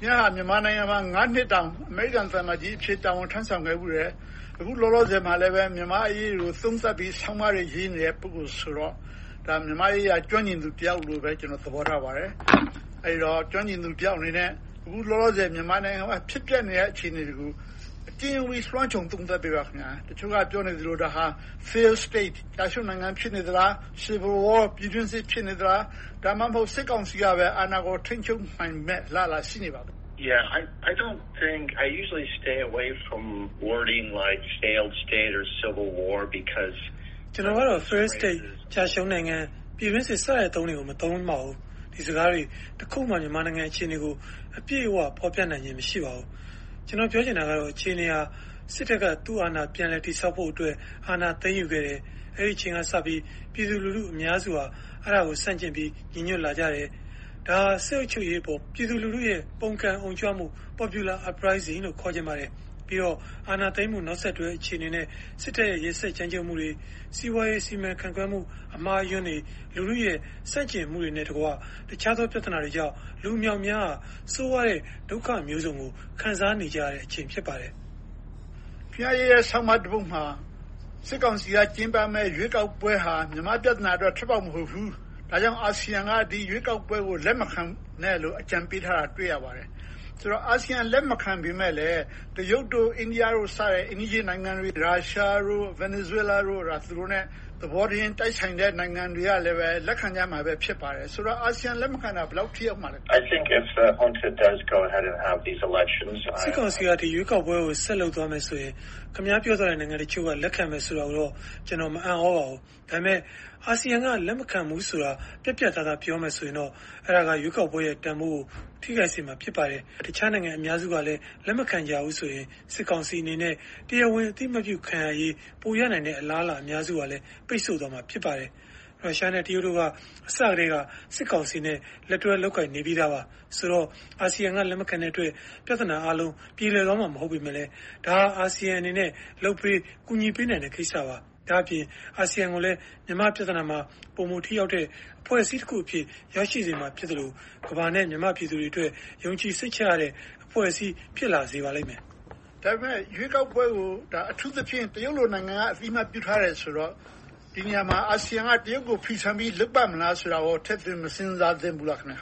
ခင်ဗျားမြန်မာနိုင်ငံမှာငါးနှစ်တောင်အမေရိကန်သံအမတ်ကြီးအဖြစ်တာဝန်ထမ်းဆောင်ခဲ့မှုတယ်အခုလောလောဆယ်မှာလည်းပဲမြန်မာအရေးကိုသုံးသပ်ပြီးဆောင်းပါးတွေရေးနေတဲ့ပုဂ္ဂိုလ်ဆိုတော့ဒါမြန်မာရေးကကျွမ်းကျင်သူတယောက်လိုပဲကျွန်တော်သဘောထားပါတယ်အဲဒီတော့ကျွမ်းကျင်သူတယောက်အနေနဲ့အခုလောလောဆယ်မြန်မာနိုင်ငံမှာဖြစ်ပျက်နေတဲ့အခြေအနေတွေကိုအကျဉ်းဝင်လွှမ်းခြုံသုံးသပ်ပေးပါခင်ဗျာတချို့ကပြောနေသလိုဒါဟာ failed state တာရှုနိုင်ငံဖြစ်နေသလား civil war ပြည်တွင်းစစ်ဖြစ်နေသလားဒါမှမဟုတ်စစ်ကောင်စီကပဲအာဏာကိုထိန်းချုပ်နိုင်မဲ့လာလာရှိနေပါဘူး Yeah, I, I don't think, I usually stay away from wording like failed state or civil war because ကျွန်တော်ကတော့ failed state ကြာရှုံးနိုင်ငံပြည်တွင်းစစ်စတဲ့အသုံးတွေကိုမသုံးပါဘူးဒီစကားတွေတစ်ခုမှမြန်မာနိုင်ငံအခြေအနေကိုအပြည့်အဝဖော်ပြနိုင်ခြင်းမရှိပါဘူးကျွန်တော်ပြောချင်တာကတော့အခြေအနေဟာစစ်တပ်ကသူ့အာဏာပြန်လည်တည်ဆောက်ဖို့အတွက်အာဏာသိမ်းယူခဲ့တယ်အဲဒီအချိန်ကစပြီးပြည်သူလူထုအများစုဟာအဲ့ဒါကိုဆန့်ကျင်ပြီးညီညွတ်လာကြတယ်ဒါစစ်အုပ်ချုပ်ရေးပေါ်ပြည်သူလူထုရဲ့ပုံကံအောင်ကျွမ်းမှု popular uprising လို့ခေါ်ကြပါတယ်ပြီးတော့အာဏာသိမ်းမှုနောက်ဆက်တွဲအခြေအနေနဲ့စစ်တပ်ရဲ့ရဲစက်ကြမ်းကြုတ်မှုတွေစီးပွားရေးစီမံခန့်ခွဲမှုအမှားအယွင်းတွေလူထုရဲ့စန့်ကျင်မှုတွေနဲ့တကွာတခြားသောပြဿနာတွေကြောင့်လူမြောက်များစိုးရတဲ့ဒုက္ခမျိုးစုံကိုခံစားနေကြရတဲ့အချိန်ဖြစ်ပါတယ်ဖျားရဲဆောင်းမတပုတ်မှာစစ်ကောင်စီကကျင်းပမဲ့ရွေးကောက်ပွဲဟာမြန်မာပြဿနာအတွက်ထပ်ပေါက်မဟုတ်ဘူးဒါကြောင့်အာဆီယံကဒီရွေးကောက်ပွဲကိုလက်မခံနဲ့လို့အကြံပေးထားတာတွေ့ရပါတယ်ဆိုတော့အာဆီယံလက်မခံပေမဲ့လည်းတရုတ်တို့အိန္ဒိယတို့စတဲ့အိန္ဒိယနိုင်ငံတွေရုရှားတို့ဗင်နီဇွဲလားတို့ရာသူတို့နဲ့သဘောတရားတိုက်ဆိုင်တဲ့နိုင်ငံတွေကလည်းပဲလက်ခံကြမှာပဲဖြစ်ပါတယ်ဆိုတော့အာဆီယံလက်မခံတာဘယ်လောက်ထိရောက်မှာလဲ I think if the UNCTAD does go ahead and have these elections စစ်ကောင်စီကဒီရွေးကောက်ပွဲကိုဆက်လုပ်သွားမယ်ဆိုရင်ခင်ဗျားပြောတဲ့နိုင်ငံတချို့ကလက်ခံမယ်ဆိုတော့ကျွန်တော်မအံ့ဩပါဘူးဒါပေမဲ့အာဆီယံကလက်မခံဘူးဆိုတာပြက်ပြက်သားသားပြောမယ်ဆိုရင်တော့အဲ့ဒါကရွေးကောက်ပွဲရဲ့တန်ဖိုးကိုထိခိုက်စေမှာဖြစ်ပါတယ်တခြားနိုင်ငံအများစုကလည်းလက်မခံကြဘူးဆိုရင်စစ်ကောင်စီအနေနဲ့တရားဝင်အသိမပြုခံရရေးပိုရနိုင်တဲ့အလားအလာအများစုကလည်းပိတ်ဆို့သွားမှာဖြစ်ပါတယ်ရုရှားနဲ့တရုတ်တို့ကအစကတည်းကစစ်ကောင်စီနဲ့လက်တွဲလုပ်ကိုင်နေပြီးသားပါဆိုတော့အာဆီယံကလက်မခံတဲ့အတွက်ပြဿနာအလုံးပြည်လည်သွားမှာမဟုတ်ပေမဲ့လည်းဒါအာဆီယံအနေနဲ့လုပ်ပြီးကူညီပေးနိုင်တဲ့ကိစ္စပါဒါအပြင်အာဆီယံကိုလည်းမြန်မာပြည်ထနာမှာပုံမှုထိရောက်တဲ့အဖွဲ့အစည်းတစ်ခုအဖြစ်ရရှိစေမှာဖြစ်တယ်လို့ကမ္ဘာနဲ့မြန်မာပြည်သူတွေအတွက်ယုံကြည်စိတ်ချရတဲ့အဖွဲ့အစည်းဖြစ်လာစေပါလိမ့်မယ်ဒါပေမဲ့ရွေးကောက်ပွဲကိုဒါအထူးသဖြင့်တရုတ်လိုနိုင်ငံကအသိမှတ်ပြုထားတယ်ဆိုတော့ဒီနေရာမှာအာဆီယံကတရုတ်ကိုဖိဆံပြီးလွတ်ပတ်မလားဆိုတာကိုထည့်သွင်းမစဉ်းစားသင့်ဘူးလားခင်ဗျာ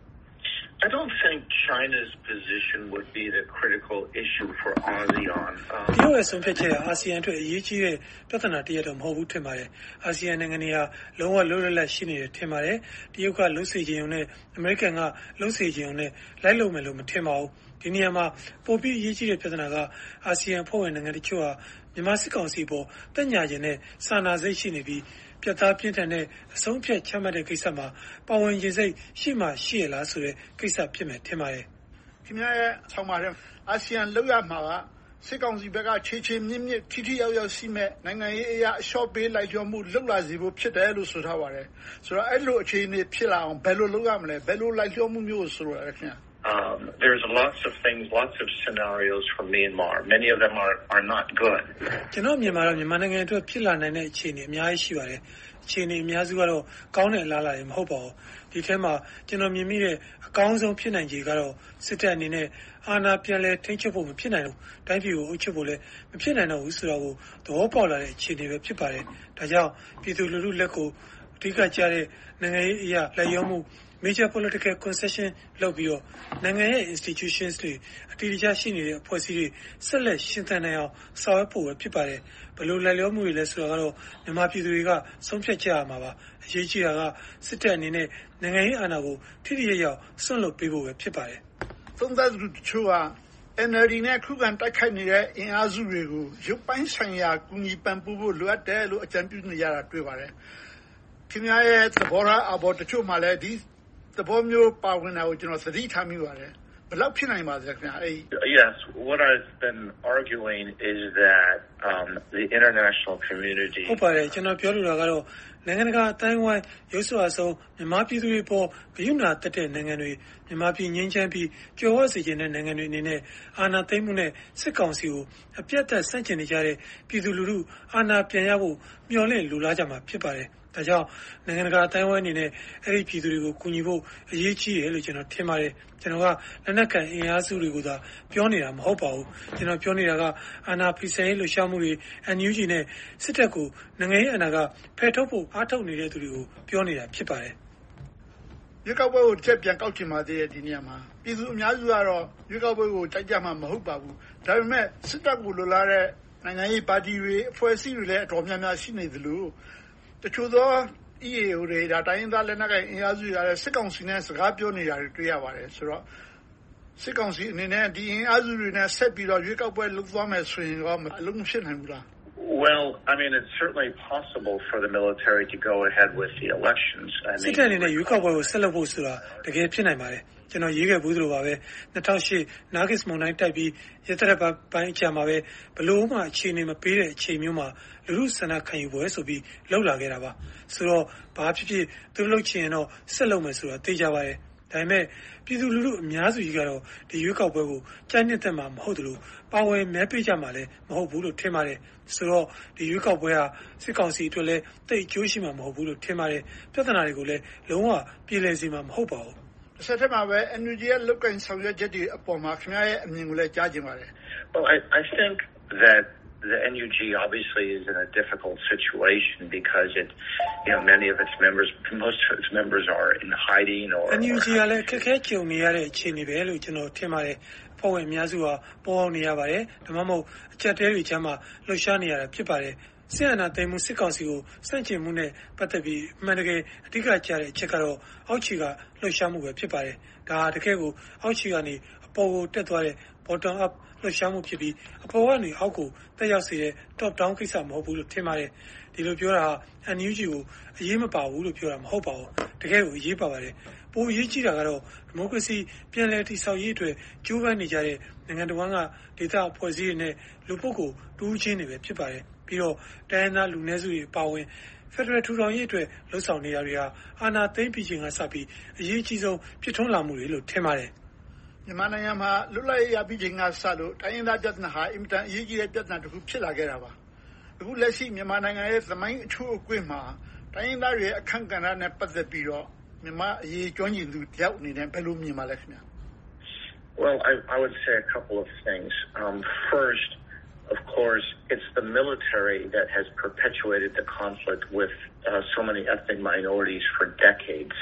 I don't think China's position would be the critical issue for ASEAN. တရုတ်ရဲ့ဆုံးဖြတ်ချက်ကအာဆီယံအတွက်အရေးကြီးတဲ့ပြဿနာတစ်ရပ်တော့မဟုတ်ဘူးထင်ပါတယ်။အာဆီယံနိုင်ငံတွေကလုံးဝလွတ်လပ်လပ်ရှိနေတယ်ထင်ပါတယ်။တရုတ်ကလှုပ်စေခြင်းုံနဲ့အမေရိကန်ကလှုပ်စေခြင်းုံနဲ့လိုက်လို့မယ်လို့မထင်ပါဘူး။ဒီနေရာမှာပိုပြီးအရေးကြီးတဲ့ပြဿနာကအာဆီယံဖွဲ့ဝင်နိုင်ငံတချို့ဟာမြန်မာစစ်ကောင်စီပေါ်တက်ညာခြင်းနဲ့စာနာစိတ်ရှိနေပြီးပြတ်သားပြင်းထန်တဲ့အဆုံးဖြတ်ချမှတ်တဲ့ကိစ္စမှာပါဝင်ခြင်းစိတ်ရှိမှရှိရလားဆိုတဲ့ကိစ္စဖြစ်မယ်ထင်ပါတယ်။ခင်ဗျားရဲ့ဆောင်းပါတဲ့အာဆီယံလောက်ရမှာကစစ်ကောင်စီဘက်ကခြေခြေမြင့်မြင့်ထိထိရောက်ရောက်ရှိမဲ့နိုင်ငံရေးအရာအလျှော့ပေးလိုက်လျောမှုလောက်လာစီဖို့ဖြစ်တယ်လို့ဆိုထားပါတယ်။ဆိုတော့အဲ့လိုအခြေအနေဖြစ်လာအောင်ဘယ်လိုလုပ်ရမလဲဘယ်လိုလိုက်လျောမှုမျိုးဆိုရလဲခင်ဗျာ Um, there's lots of things, lots of scenarios from Myanmar. Many of them are, are not good. ကျွန်တော်မြန်မာတော့မြန်မာနိုင်ငံအတွက်ဖြစ်လာနိုင်တဲ့အခြေအနေအများကြီးရှိပါတယ်။အခြေအနေအများစုကတော့ကောင်းတဲ့အလားအလာတွေမဟုတ်ပါဘူး။ဒီထဲမှာကျွန်တော်မြင်မိတဲ့အကောင်းဆုံးဖြစ်နိုင်ခြေကတော့စစ်တပ်အနေနဲ့အာဏာပြန်လည်ထိန်းချုပ်ဖို့မဖြစ်နိုင်ဘူး။တိုင်းပြည်ကိုအုပ်ချုပ်ဖို့လည်းမဖြစ်နိုင်တော့ဘူးဆိုတော့သဘောပေါက်လာတဲ့အခြေအနေပဲဖြစ်ပါတယ်။ဒါကြောင့်ပြည်သူလူထုလက်ကိုအဓိကကျတဲ့နိုင်ငံရေးအရာလက်ရောမှုmajor political concession လုပ်ပြီးတော့နိုင်ငံရဲ့ institutions တွေအတိအကျရှိနေတဲ့အဖွဲ့အစည်းတွေဆက်လက်ရှင်းသန်နိုင်အောင်ဆောင်ရွက်ဖို့ပဲဖြစ်ပါတယ်ဘယ်လိုလိုက်လျောမှုတွေလဲဆိုတာကတော့မြန်မာပြည်သူတွေကဆုံးဖြတ်ကြရမှာပါအရေးကြီးတာကစစ်တပ်အနေနဲ့နိုင်ငံရေးအာဏာကိုထိထိရောက်ရောက်ဆွန့်လွတ်ပေးဖို့ပဲဖြစ်ပါတယ်သုံးသပ်သူတချို့က N L D နဲ့ခုခံတိုက်ခိုက်နေတဲ့အင်အားစုတွေကိုရုပ်ပိုင်းဆိုင်ရာကူညီပံ့ပိုးဖို့လိုအပ်တယ်လို့အကြံပြုနေကြတာတွေ့ပါတယ်ခင်ဗျားရဲ့သဘောထားအပေါ်တချို့မှလည်းဒီသဘောမျိုးပါဝင်တာကိုကျွန်တော်သတိထားမိပါတယ်ဘယ်လောက်ဖြစ်နိုင်ပါသလဲခင်ဗျာအဲ့ Yes, what I've been arguing is that um, the international community ဟုတ်ပါတယ်ကျွန်တော်ပြောလိုတာကတော့နိုင်ငံတကာအတိုင်းဝိုင်းရုပ်စွာဆုံးမြန်မာပြည်သူတွေပေါ်ဂရုဏာတက်တဲ့နိုင်ငံတွေမြန်မာပြည်ငြိမ်းချမ်းပြီးကြော်ဝစေခြင်းတဲ့နိုင်ငံတွေအနေနဲ့အာဏာသိမ်းမှုနဲ့စစ်ကောင်စီကိုအပြတ်သက်ဆန့်ကျင်နေကြတဲ့ပြည်သူလူထုအာဏာပြန်ရဖို့မျှော်လင့်လိုလားကြမှာဖြစ်ပါတယ်ဒါကြောင့်နိုင်ငံတကာအတိုင်းအဝိုင်းအနေနဲ့အဲ့ဒီပြည်သူတွေကိုကူညီဖို့အရေးကြီးတယ်လို့ကျွန်တော်ထင်ပါတယ်ကျွန်တော်ကလက်နက်ကန်အင်အားစုတွေကိုသာပြောနေတာမဟုတ်ပါဘူးကျွန်တော်ပြောနေတာကအာဏာဖီဆန်ရေးလှုပ်ရှားမှုတွေ N U G နဲ့စစ်တပ်ကိုနိုင်ငံရေးအနာကဖယ်ထုတ်ဖို့အားထုတ်နေတဲ့သူတွေကိုပြောနေတာဖြစ်ပါတယ်ရွေးကောက်ပွဲကိုချက်ပြန်ကောက်ချင်ပါသေးတယ်ဒီနေရာမှာပြည်သူအများစုကတော့ရွေးကောက်ပွဲကိုကြိုက်ကြမှာမဟုတ်ပါဘူးဒါပေမဲ့စစ်တပ်ကိုလိုလားတဲ့နိုင်ငံရေးပါတီတွေအဖွဲ့အစည်းတွေလည်းအတော်များများရှိနေသလိုတချို့သော E A O တွေဒါတိုင်းသားလက်နက်ကိုင်အင်အားစုတွေလည်းစစ်ကောင်စီနဲ့စကားပြောနေတာတွေတွေ့ရပါတယ်ဆိုတော့စစ်ကောင်စီအနေနဲ့ဒီအင်အားစုတွေနဲ့ဆက်ပြီးတော့ရွေးကောက်ပွဲလုပ်သွားမယ်ဆိုရင်တော့အလုံးမဖြစ်နိုင်ဘူးလား Well, I mean, it's certainly possible for the military to go ahead with the elections. I mean, စစ်တပ်အနေနဲ့ရွေးကောက်ပွဲကိုဆက်လုပ်ဖို့ဆိုတာတကယ်ဖြစ်နိုင်ပါတယ်ကျွန်တော်ရေးခဲ့ဘူးသလိုပါပဲ၂၀၀၈နာဂစ်မုန်တိုင်းတိုက်ပြီးရသက်တဲ့ပိုင်းအချမ်းမှာပဲဘလို့မှအခြေအနေမပေးတဲ့အချိန်မျိုးမှာလူလူဆန္ဒခံယူပွဲဆိုပြီးလှုပ်လာခဲ့တာပါဆိုတော့ဘာဖြစ်ဖြစ်သူလှုပ်ချင်ရင်တော့ဆက်လုပ်မယ်ဆိုတာသိကြပါတယ်ဒါပေမဲ့ပြည်သူလူထုအများစုကြီးကတော့ဒီရွေးကောက်ပွဲကိုကြိုက်နှစ်သက်မှာမဟုတ်သလိုပါဝင်မဲပေးကြမှာလည်းမဟုတ်ဘူးလို့ထင်ပါတယ်ဆိုတော့ဒီရွေးကောက်ပွဲဟာစစ်ကောင်စီအတွက်လည်းတိတ်အကျိုးရှိမှာမဟုတ်ဘူးလို့ထင်ပါတယ်ပြဿနာတွေကိုလည်းလုံးဝပြည်လည်စေမှာမဟုတ်ပါဘူးတစ်ဆက်တည်းမှာပဲ N U G ရဲ့လုတ်ကင်ဆောင်ရွက်ချက်တွေအပေါ်မှာခင်ဗျားရဲ့အမြင်ကိုလည်းကြားချင်ပါတယ် Well, I, I think that the N U G obviously is in a difficult situation because it, you know, many of its members, most of its members are in hiding or. N U G ကလည်းခက်ခဲကြုံနေရတဲ့အခြေအနေပဲလို့ကျွန်တော်ထင်ပါတယ်။ဖွဲ့ဝင်အများစုဟာပေါ်အောင်နေရပါတယ်။ဒါမှမဟုတ်အချက်တဲတွေချမ်းမှာလှုပ်ရှားနေရတာဖြစ်ပါတယ်။စစ်အာဏာသိမ်းမှုစစ်ကောင်စီကိုစန့်ကျင်မှုနဲ့ပတ်သက်ပြီးအမှန်တကယ်အဓိကကျတဲ့အချက်ကတော့အောက်ခြေကလှုပ်ရှားမှုပဲဖြစ်ပါတယ်။ဒါတကယ်ကိုအောက်ခြေကနေအပေါ်ကိုတက်သွားတဲ့ bottom up လှုပ်ရှားမှုဖြစ်ပြီးအပေါ်ကနေအောက်ကိုတက်ရောက်စေတဲ့ top down ကိစ္စမဟုတ်ဘူးလို့ထင်ပါတယ်ဒီလိုပြောတာဟာ N U G ကိုအရေးမပါဘူးလို့ပြောတာမဟုတ်ပါဘူးတကယ်ကိုအရေးပါပါတယ်ပိုအရေးကြီးတာကတော့ဒီမိုကရေစီပြန်လည်တည်ဆောက်ရေးအတွက်ကြိုးပမ်းနေကြတဲ့နိုင်ငံတော်ကဒေသအဖွဲ့အစည်းတွေနဲ့လူပုဂ္ဂိုလ်တူးချင်းတွေပဲဖြစ်ပါတယ်ပြီးတော့တိုင်းဒေသလူနည်းစုတွေပါဝင်ဖက်ဒရယ်ထူထောင်ရေးအတွက်လှုံ့ဆော်နေရတွေဟာအာဏာသိမ်းပြီးချိန်ကစပြီးအရေးကြီးဆုံးဖြစ်ထွန်းလာမှုတွေလို့ထင်ပါတယ်မြန်မာနိုင်ငံမှာလွတ်လပ်ရေးရပြီးချိန်ကစလို့တိုင်းရင်းသားပြဿနာဟာအင်မတန်အရေးကြီးတဲ့ပြဿနာတစ်ခုဖြစ်လာခဲ့တာပါအခုလက်ရှိမြန်မာနိုင်ငံရဲ့သမိုင်းအထူးအကွေ့မှာတိုင်းရင်းသားတွေရဲ့အခန့်ကဏ္ဍနဲ့ပတ်သက်ပြီးတော့မြန်မာအရေးကျွမ်းကျင်သူတယောက်အနေနဲ့ဘယ်လိုမြင်ပါလဲခင်ဗျာ Well, I, I would say a couple of things. Um, first, of course, it's the military that has perpetuated the conflict with uh, so many ethnic minorities for decades.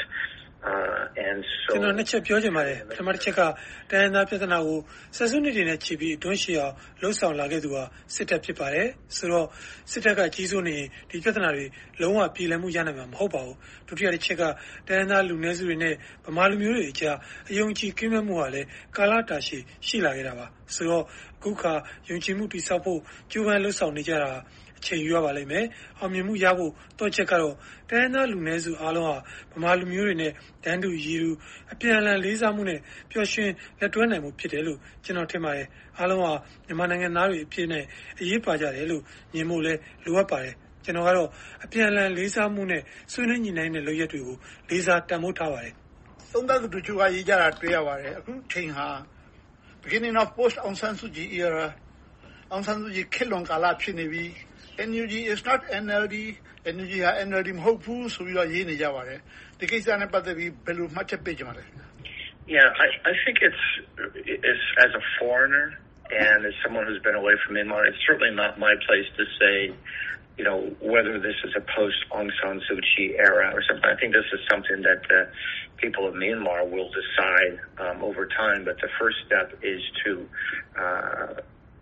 Uh, and so ကျွန်တော်နှစ်ချက်ပြောချင်ပါတယ်ပထမတစ်ချက်ကတိုင်းရင်းသားပြည်ထနာကိုဆက်စုနှစ်တွေနဲ့ချီပြီးအတွင်းရှိအောင်လှုံ့ဆော်လာခဲ့သူဟာစစ်တပ်ဖြစ်ပါတယ်ဆိုတော့စစ်တပ်ကကြီးစိုးနေဒီပြည်ထနာတွေလုံးဝပြည်လည်မှုရနိုင်မှာမဟုတ်ပါဘူးဒုတိယတစ်ချက်ကတိုင်းရင်းသားလူနည်းစုတွေနဲ့ဗမာလူမျိုးတွေအကြားအယုံကြည်ကင်းမဲ့မှုဟာလည်းကာလတာရှည်ရှိလာခဲ့တာပါဆိုတော့အခုခါယုံကြည်မှုတည်ဆောက်ဖို့ကြိုးပမ်းလှုံ့ဆော်နေကြတာအချိန်ယူရပါလိမ့်မယ်အောင်မြင်မှုရဖို့တော့ချက်ကတော့တိုင်းသားလူနည်းစုအားလုံးဟာဗမာလူမျိုးတွေနဲ့တန်းတူရည်တူအပြန်အလှန်လေးစားမှုနဲ့ပျော်ရွှင်လက်တွဲနိုင်မှုဖြစ်တယ်လို့ကျွန်တော်ထင်ပါတယ်အားလုံးဟာမြန်မာနိုင်ငံသားတွေအဖြစ်နဲ့အရေးပါကြတယ်လို့မြင်ဖို့လဲလိုအပ်ပါတယ်ကျွန်တော်ကတော့အပြန်အလှန်လေးစားမှုနဲ့ဆွေးနွေးညှိနှိုင်းတဲ့လုပ်ရက်တွေကိုလေးစားတန်ဖိုးထားပါတယ်သုံးသပ်သူတို့ကရေးကြတာတွေ့ရပါတယ်အခုချိန်ဟာ beginning of post Aung San Suu Kyi era Aung San Suu Kyi ခေတ်လွန်ကာလဖြစ်နေပြီN U G is not N L D N U G ဟာ N L D မဟုတ်ဘူးဆိုပြီးတော့ရေးနေကြပါတယ်ဒီကိစ္စနဲ့ပတ်သက်ပြီးဘယ်လိုမှတ်ချက်ပေးကြမှာလဲ Yeah, I, I think it's, it's as a foreigner and as someone who's been away from Myanmar, it's certainly not my place to say, you know, whether this is a post Aung San Suu Kyi era or something. I think this is something that the people of Myanmar will decide um, over time. But the first step is to uh,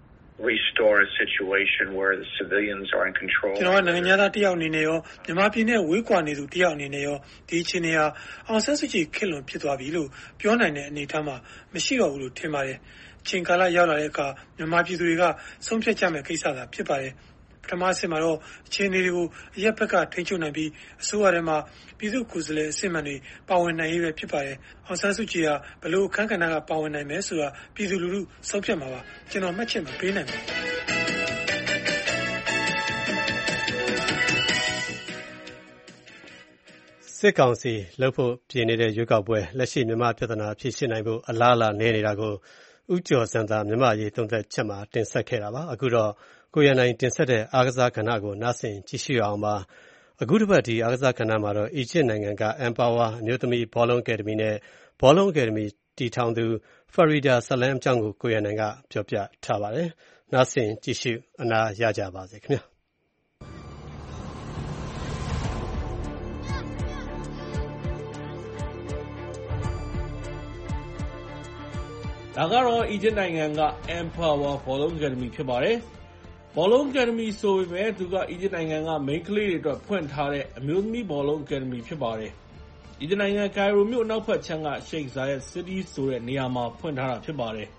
restore a situation where the civilians are in control. ကျွန်တော်နိုင်ငံသားတယောက်အနေနဲ့ရောမြန်မာပြည်နဲ့ဝေးကွာနေသူတယောက်အနေနဲ့ရောဒီအချိန်ဟာအောင်ဆန်းစုကြည်ခေတ်လွန်ဖြစ်သွားပြီလို့ပြောနိုင်တဲ့အနေအထားမှာမရှိတော့ဘူးလို့ထင်ပါတယ်။ချိန်ကာလရောက်လာတဲ့အခါမြန်မာပြည်သူတွေကဆုံးဖြတ်ကြမယ့်ကိစ္စသာဖြစ်ပါတယ်။ပထမအဆင့်မှာတော့အခြေအနေတွေကိုအရက်ဘက်ကထိန်းချုပ်နိုင်ပြီးအစိုးရထဲမှာပြည်သူ့ကိုယ်စားလှယ်အဆင့်မှန်တွေပါဝင်နိုင်ရေးပဲဖြစ်ပါတယ်။အောင်ဆန်းစုကြည်ဟာဘလို့အခန်းကဏ္ဍကပါဝင်နိုင်မယ်ဆိုတာပြည်သူလူထုဆုံးဖြတ်မှာပါ။ကျွန်တော်မှတ်ချက်မပေးနိုင်ဘူး။စစ်ကောင်စီလှုပ်ဖို့ပြင်နေတဲ့ရွေးကောက်ပွဲလက်ရှိမြန်မာပြည်ထနာဖြစ်ရှင်းနိုင်ဖို့အလားအလာနေနေတာကိုဦးကျော်စံသာမြန်မာရေးသုံးသက်ချက်မှာတင်ဆက်ခဲ့တာပါအခုတော့ကိုရနိုင်တင်ဆက်တဲ့အားကစားကဏ္ဍကိုနားဆင်ကြည့်ရှုအောင်ပါအခုတစ်ပတ်ဒီအားကစားကဏ္ဍမှာတော့အီဂျစ်နိုင်ငံက Empower အမျိုးသမီးဘောလုံးအကယ်ဒမီနဲ့ဘောလုံးအကယ်ဒမီတည်ထောင်သူ Farida Salam အကြောင်းကိုကိုရန်နိုင်ကပြောပြထားပါတယ်။နားဆင်ကြည့်ရှုအနားရကြပါစေခင်ဗျာ။ဒါကတော့အီဂျစ်နိုင်ငံက Empower ဘောလုံးအကယ်ဒမီဖြစ်ပါတယ်။ဘောလုံးအကယ်ဒမီဆိုပေမဲ့သူကအီဂျစ်နိုင်ငံကမိန်းကလေးတွေအတွက်ဖွင့်ထားတဲ့အမျိုးသမီးဘောလုံးအကယ်ဒမီဖြစ်ပါတယ်။အီဂျစ်နိုင်ငံကိုင်ရိုမြို့အနောက်ဘက်ခြမ်းက Sheikh Zayed City ဆိုတဲ့နေရာမှာဖွင့်ထားတာဖြစ်ပါတယ်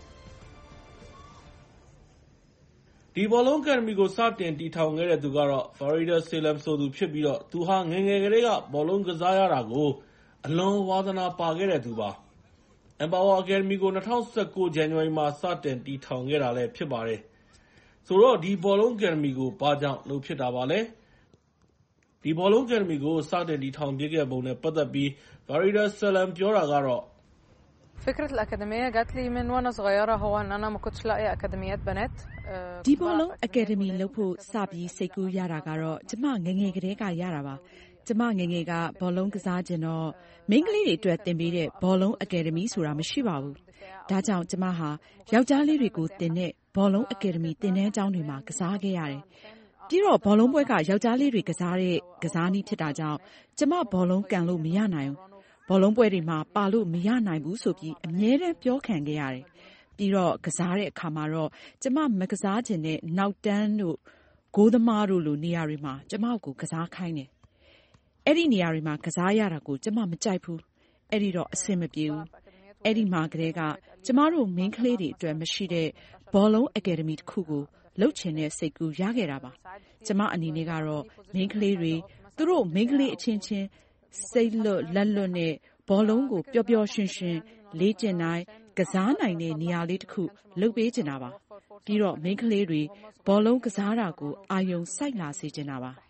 ။ဒီဘောလုံးအကယ်ဒမီကိုစတင်တည်ထောင်ခဲ့တဲ့သူကတော့ Farida Salam ဆိုသူဖြစ်ပြီးတော့သူဟာငယ်ငယ်ကလေးကဘောလုံးကစားရတာကိုအလွန်ဝါသနာပါခဲ့တဲ့သူပါ။ Empower Academy ကို၂၀၁၉ ဇန်နဝါရီမှာစတင်တည်ထောင်ခဲ့တာလည်းဖြစ်ပါတယ်။ဆိုတော့ဒီဘောလုံး Academy ကိုဘာကြောင့်လုပ်ဖြစ်တာပါလဲ။ဒီဘောလုံး Academy ကိုစတင်တည်ထောင်ဖြစ်ခဲ့ပုံနဲ့ပတ်သက်ပြီး Farida Salam ပြောတာကတော့ فكرة الأكاديمية جات لي من وأنا صغيرة هو إن أنا ما كنتش لاقية أكاديميات بنات ဒီဘောလုံး Academy လုပ်ဖို့စပြီးစိတ်ကူးရတာကတော့ကျမငယ်ငယ်ကတည်းကရတာပါ။ကျမငယ်ငယ်ကဘောလုံးကစားခြင်းတော့မိန်းကလေးတွေအတွက်သင်ပေးတဲ့ဘောလုံးအကယ်ဒမီဆိုတာမရှိပါဘူး။ဒါကြောင့်ကျမဟာယောက်ျားလေးတွေကိုသင်တဲ့ဘောလုံးအကယ်ဒမီသင်တန်းကျောင်းတွေမှာကစားခဲ့ရတယ်။ပြီးတော့ဘောလုံးပွဲကယောက်ျားလေးတွေကစားတဲ့ကစားနည်းဖြစ်တာကြောင့်ကျမဘောလုံးကန်လို့မရနိုင်ဘူး။ဘောလုံးပွဲတွေမှာပါလို့မရနိုင်ဘူးဆိုပြီးအမြဲတမ်းပြောခံခဲ့ရတယ်။ပြီးတော့ကစားတဲ့အခါမှာတော့ကျမမကစားခြင်းနဲ့နောက်တန်းတို့ဂိုးသမားတို့လိုနေရာတွေမှာကျမကိုကစားခိုင်းတယ်။အဲ့ဒီနေရာတွေမှာကစားရတာကိုကျမမကြိုက်ဘူး။အဲ့ဒီတော့အဆင်မပြေဘူး။အဲ့ဒီမှာကတည်းကကျမတို့မိန်းကလေးတွေအတွက်မရှိတဲ့ဘောလုံးအကယ်ဒမီတစ်ခုကိုလုပ်ချင်တဲ့စိတ်ကူးရခဲ့တာပါ။ကျမအနေနဲ့ကတော့မိန်းကလေးတွေသူတို့မိန်းကလေးအချင်းချင်းစိတ်လွတ်လက်လွတ်နဲ့ဘောလုံးကိုပျော်ပျော်ရွှင်ရွှင်လေ့ကျင့်နိုင်ကစားနိုင်တဲ့နေရာလေးတစ်ခုလုပ်ပေးချင်တာပါ။ပြီးတော့မိန်းကလေးတွေဘောလုံးကစားတာကိုအာရုံစိုက်လာစေချင်တာပါ။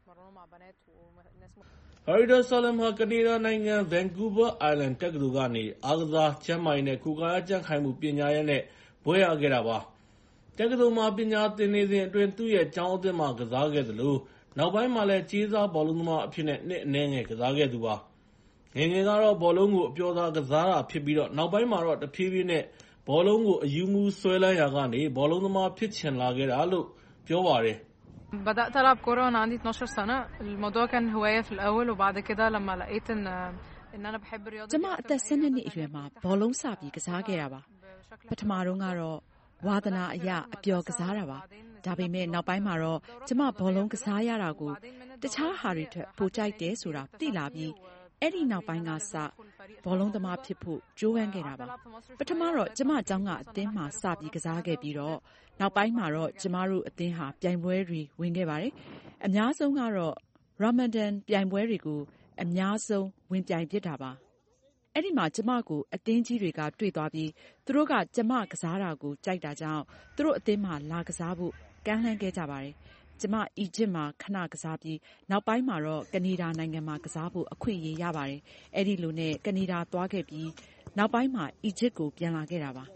Farida Salam ဟာကနေဒါနိုင်ငံ Vancouver Island တက္ကသိုလ်ကနေအားကစားကျန်းမာရေးနဲ့ကိုယ်ကာယကြံ့ခိုင်မှုပညာရပ်နဲ့ဘွဲ့ရခဲ့တာပါ။တက္ကသိုလ်မှာပညာသင်နေစဉ်အတွင်းသူ့ရဲ့ကျောင်းအသင်းမှာကစားခဲ့သလိုနောက်ပိုင်းမှာလည်းကြေးစားဘောလုံးသမားအဖြစ်နဲ့နှစ်အနည်းငယ်ကစားခဲ့သူပါ။ငယ်ငယ်ကတော့ဘောလုံးကိုအပျော်သာကစားတာဖြစ်ပြီးတော့နောက်ပိုင်းမှာတော့တဖြည်းဖြည်းနဲ့ဘောလုံးကိုအယူမူဆွဲလန်းရာကနေဘောလုံးသမားဖြစ်ချင်လာခဲ့တာလို့ပြောပါတယ် بدأت ألعب كورة وأنا عندي اثناشر سنة الموضوع كان هواية في الأول وبعد كده لما لقيت إن إن أنا بحب الرياضة ကျမအသက်၁၂နှစ်အရွယ်မှာဘောလုံးစပြီးကစားခဲ့တာပါပထမတော့ကတော့ဝါသနာအရအပျော်ကစားတာပါဒါပေမဲ့နောက်ပိုင်းမှာတော့ကျမဘောလုံးကစားရတာကိုတခြားဟာတွေထက်ပိုကြိုက်တယ်ဆိုတာသိလာပြီးအဲ့ဒီနောက်ပိုင်းကစဘောလုံးသမားဖြစ်ဖို့ကြိုးပမ်းခဲ့တာပါပထမတော့ကျမအကြောင်းကအသင်းမှာစပြီးကစားခဲ့ပြီးတော့နောက်ပိုင်းမှာတော့ကျမတို့အသင်းဟာပြိုင်ပွဲတွေဝင်ခဲ့ပါတယ်အများဆုံးကတော့ Ramadan ပြိုင်ပွဲတွေကိုအများဆုံးဝင်ပြိုင်ဖြစ်တာပါအဲ့ဒီမှာကျမကိုအသင်းကြီးတွေကတွေ့သွားပြီးသူတို့ကကျမကစားတာကိုကြိုက်တာကြောင့်သူတို့အသင်းမှာလာကစားဖို့ကမ်းလှမ်းခဲ့ကြပါတယ်ကျမအီဂျစ်မှာခဏကစားပြီးနောက်ပိုင်းမှာတော့ကနေဒါနိုင်ငံမှာကစားဖို့အခွင့်အရေးရပါတယ်အဲ့ဒီလိုနဲ့ကနေဒါသွားခဲ့ပြီးနောက်ပိုင်းမှာအီဂျစ်ကိုပြန်လာခဲ့တာပါ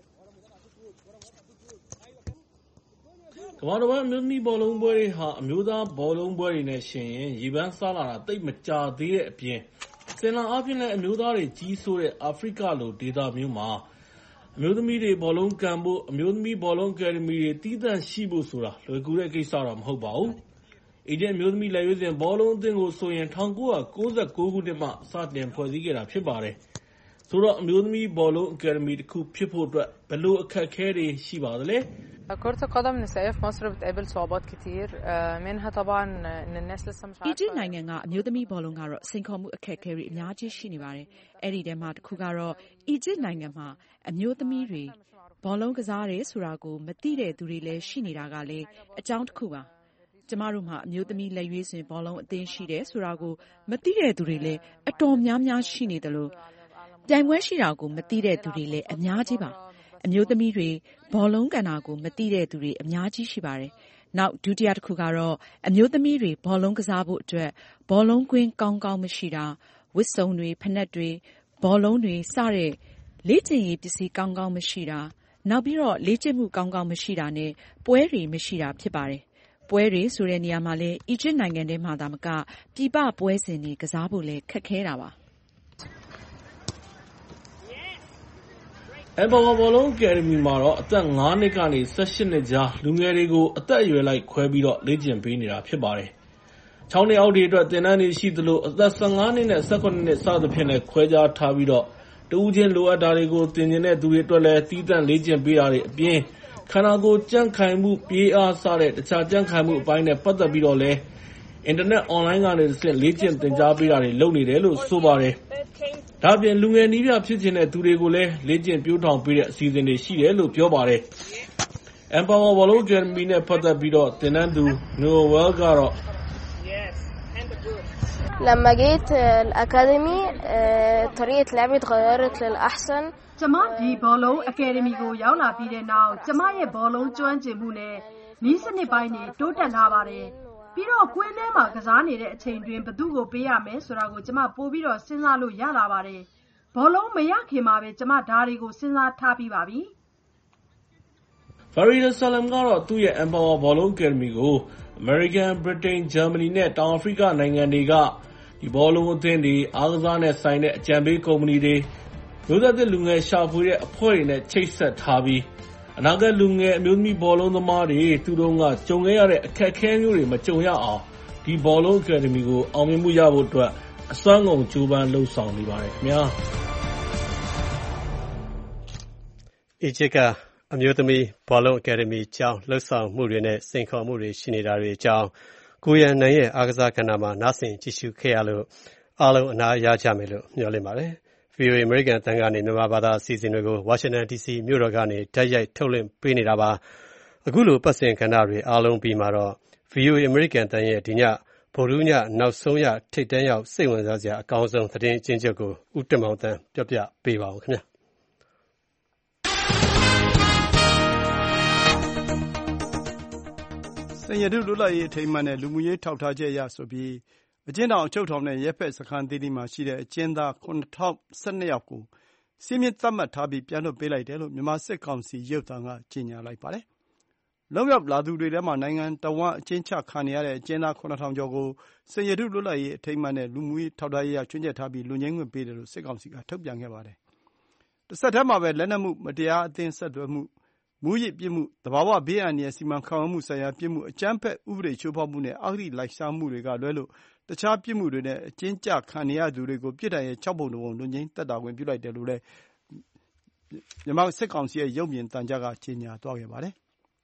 ကမ္ဘာတစ်ဝန်းအမျိုးသမီးဘောလုံးပွဲတွေဟာအမျိုးသားဘောလုံးပွဲတွေနဲ့ယှဉ်ရင်ရေပန်းစားလာတာသိပ်မကြာသေးတဲ့အပြင်စင်လာအားဖြင့်လည်းအမျိုးသားတွေကြီးစိုးတဲ့အာဖရိကလိုဒေသမျိုးမှာအမျိုးသမီးတွေဘောလုံးကန်ဖို့အမျိုးသမီးဘောလုံးအကယ်ဒမီတွေတည်တံ့ရှိဖို့ဆိုတာလွယ်ကူတဲ့ကိစ္စတော့မဟုတ်ပါဘူး။အီဂျစ်အမျိုးသမီးလက်ရွေးစင်ဘောလုံးအသင်းကိုဆိုရင်၁၉၉၉ခုနှစ်မှစတင်ဖွဲ့စည်းခဲ့တာဖြစ်ပါတယ်။ဆိုတော့အမျိုးသမီးဘောလုံးအကယ်ဒမီတစ်ခုဖြစ်ဖို့အတွက်ဘယ်လိုအခက်အခဲတွေရှိပါသလဲ။ كرة القدم النسائية في مصر بتقابل صعوبات كتير منها طبعا إن الناس لسه مش عارفة အီဂျစ်နိုင်ငံကအမျိုးသမီးဘောလုံးကတော့စိန်ခေါ်မှုအခက်အခဲတွေအများကြီးရှိနေပါတယ်။အဲ့ဒီထဲမှာတစ်ခုကတော့အီဂျစ်နိုင်ငံမှာအမျိုးသမီးတွေဘောလုံးကစားတယ်ဆိုတာကိုမသိတဲ့သူတွေလည်းရှိနေတာကလည်းအကြောင်းတစ်ခုပါ။ကျမတို့မှာအမျိုးသမီးလက်ရွေးစင်ဘောလုံးအသင်းရှိတယ်ဆိုတာကိုမသိတဲ့သူတွေလည်းအတော်များများရှိနေတယ်လို့ပြိုင်ပွဲရှိတာကိုမသိတဲ့သူတွေလည်းအများကြီးပါ။အမျိုးသမီးတွေဘောလုံးကန်တာကိုမသိတဲ့သူတွေအများကြီးရှိပါတယ်။နောက်ဒုတိယတစ်ခုကတော့အမျိုးသမီးတွေဘောလုံးကစားဖို့အတွက်ဘောလုံးကွင်းကောင်းကောင်းမရှိတာဝတ်စုံတွေဖနက်တွေဘောလုံးတွေစတဲ့လေ့ကျင့်ရေးပစ္စည်းကောင်းကောင်းမရှိတာနောက်ပြီးတော့လေ့ကျင့်မှုကောင်းကောင်းမရှိတာနဲ့ပွဲတွေမရှိတာဖြစ်ပါတယ်။ပွဲတွေဆိုတဲ့နေရာမှာလည်းအီဂျစ်နိုင်ငံထဲမှာသာမကပြည်ပပွဲစဉ်တွေကစားဖို့လည်းခက်ခဲတာပါ။ Empower ဘောလုံးအကယ်ဒမီမှာတော့အသက်ငါးနှစ်ကနေ၁၈နှစ်ကြားလူငယ်တွေကိုအသက်အရွယ်လိုက်ခွဲပြီးတော့လေ့ကျင့်ပေးနေတာဖြစ်ပါတယ်။ခြောက်နှစ်အောက်တွေအတွက်သင်တန်းတွေရှိသလိုအသက်၁၅နှစ်နဲ့၁၇နှစ်စသဖြင့်လည်းခွဲခြားထားပြီးတော့တဦးချင်းလိုအပ်တာတွေကိုသင်ကျင်တဲ့သူတွေအတွက်လည်းသီးသန့်လေ့ကျင့်ပေးတာတွေအပြင်ခန္ဓာကိုယ်ကြံ့ခိုင်မှုပြေးအားစတဲ့တခြားကြံ့ခိုင်မှုအပိုင်းနဲ့ပတ်သက်ပြီးတော့လည်းအင်တာနက်အွန်လိုင်းကနေတစ်ဆင့်လေ့ကျင့်သင်ကြားပေးတာတွေလုပ်နေတယ်လို့ဆိုပါတယ်။ဒါ့အပြင်လူငယ်နည်းပြဖြစ်ချင်တဲ့သူတွေကိုလည်းလေ့ကျင့်ပျိုးထောင်ပေးတဲ့အစီအစဉ်တွေရှိတယ်လို့ပြောပါတယ်။ Empower ဘောလုံးအကယ်ဒမီနဲ့ပတ်သက်ပြီးတော့သင်တန်းသူ Noel ကတော့ لما جيت الأكاديمي طريقة لعبي اتغيرت للأحسن ကျမဒီဘောလုံးအကယ်ဒမီကိုရောက်လာပြီးတဲ့နောက်ကျမရဲ့ဘောလုံးကျွမ်းကျင်မှုနဲ့နည်းစနစ်ပိုင်းတွေတိုးတက်လာပါတယ်။ပြီးတော့ကွင်းထဲမှာကစားနေတဲ့အချိန်တွင်ဘယ်သူ့ကိုပေးရမယ်ဆိုတာကိုကျမပို့ပြီးတော့စဉ်းစားလို့ရလာပါတယ်။ဘောလုံးမရခင်မှာပဲကျမဒါတွေကိုစဉ်းစားထားပြီးပါပြီ။ Farida Salam ကတော့သူ့ရဲ့ Empower ဘောလုံးအကယ်ဒမီကို American, Britain, Germany နဲ့တောင်အာဖရိကနိုင်ငံတွေကဒီဘောလုံးအသင်းတွေအားကစားနဲ့ဆိုင်တဲ့အကြံပေးကုမ္ပဏီတွေမျိုးဆက်သစ်လူငယ်ရှာဖွေတဲ့အဖွဲ့တွေနဲ့ချိတ်ဆက်ထားပြီးအနာဂတ်လူငယ်အမျိုးသမီးဘောလုံးသမားတွေသူတို့ကကြုံခဲ့ရတဲ့အခက်အခဲမျိုးတွေမကြုံရအောင်ဒီဘောလုံးအကယ်ဒမီကိုအောင်မြင်မှုရဖို့အတွက်အစွမ်းကုန်ကြိုးပမ်းလှုပ်ဆောင်နေပါတယ်ခင်ဗျာအီဂျစ်ကအမျိုးသမီးဘောလုံးအကယ်ဒမီကျောင်းလှုပ်ဆောင်မှုတွေနဲ့စိန်ခေါ်မှုတွေရှိနေတာတွေအကြောင်းကိုရန်နိုင်ရဲ့အားကစားကဏ္ဍမှာနားဆင်ကြည့်ရှုခဲ့ရလို့အားလုံးအနားရကြမယ်လို့မျှော်လင့်ပါတယ်။ ဗွီအိုအေ အမေရိကန်အသံကနေမြန်မာဘာသာအစီအစဉ်တွေကိုဝါရှင်တန်ဒီစီမြို့တော်ကနေတိုက်ရိုက်ထုတ်လွှင့်ပေးနေတာပါ။အခုလိုပတ်စဉ်ကဏ္ဍတွေအားလုံးပြီးမှာတော့ ဗွီအိုအေ အမေရိကန်အသံရဲ့ဒီညဗုဒ္ဓဟူးညနောက်ဆုံးရထိပ်တန်းရောက်စိတ်ဝင်စားစရာအကောင်းဆုံးသတင်းအကျဉ်းချုပ်ကိုဦးတင်မောင်သန်းပြောပြပေးပါဦးခင်ဗျာ။စင်ရတုလွတ်လပ်ရေးအထိမ်းအမှတ်နဲ့လူမှုရေးထောက်ထားချက်အရဆိုပြီးအကျဉ်းထောင်အချုပ်ထောင်နဲ့ရဲဖက်စခန်းသေးသေးမှာရှိတဲ့အကျဉ်းသားခုနှစ်ထောင်၁၂ယောက်ကိုစည်းမျဉ်းသတ်မှတ်ထားပြီးပြန်လွှတ်ပေးလိုက်တယ်လို့မြန်မာစစ်ကောင်စီရုပ်သံကကြေညာလိုက်ပါတယ်။လွတ်မြောက်လာသူတွေထဲမှာနိုင်ငံတဝန်းအကျဉ်းချခံနေရတဲ့အကျဉ်းသားခုနှစ်ထောင်ကျော်ကိုစင်ရတုလွတ်လပ်ရေးအထိမ်းအမှတ်နဲ့လူမှုရေးထောက်ထားရေးအရချွင်းချက်ထားပြီးလွတ်ငြိမ်းခွင့်ပေးတယ်လို့စစ်ကောင်စီကထုတ်ပြန်ခဲ့ပါတယ်။တစ်ဆက်တည်းမှာပဲလက်နက်မှုမတရားအသင်းဆက်သွယ်မှုမူးယစ်ပြစ်မှုသဘာဝဘေးအန္တရာယ်စီမံခန့်ခွဲမှုဆိုင်ရာပြစ်မှုအကြမ်းဖက်ဥပဒေချိုးဖောက်မှုနဲ့အဂတိလိုက်စားမှုတွေကလွဲလို့တခြားပြစ်မှုတွေနဲ့အကျဉ်းကျခံနေရသူတွေကိုပြစ်ဒဏ်ရဲ့၆ပုံတစ်ပုံလွတ်ငြိမ်းသက်သာခွင့်ပြုလိုက်တယ်လို့လည်းမြန်မာစစ်ကောင်စီရဲ့ရုပ်မြင်သံကြားကကြေညာသွားခဲ့ပါတယ်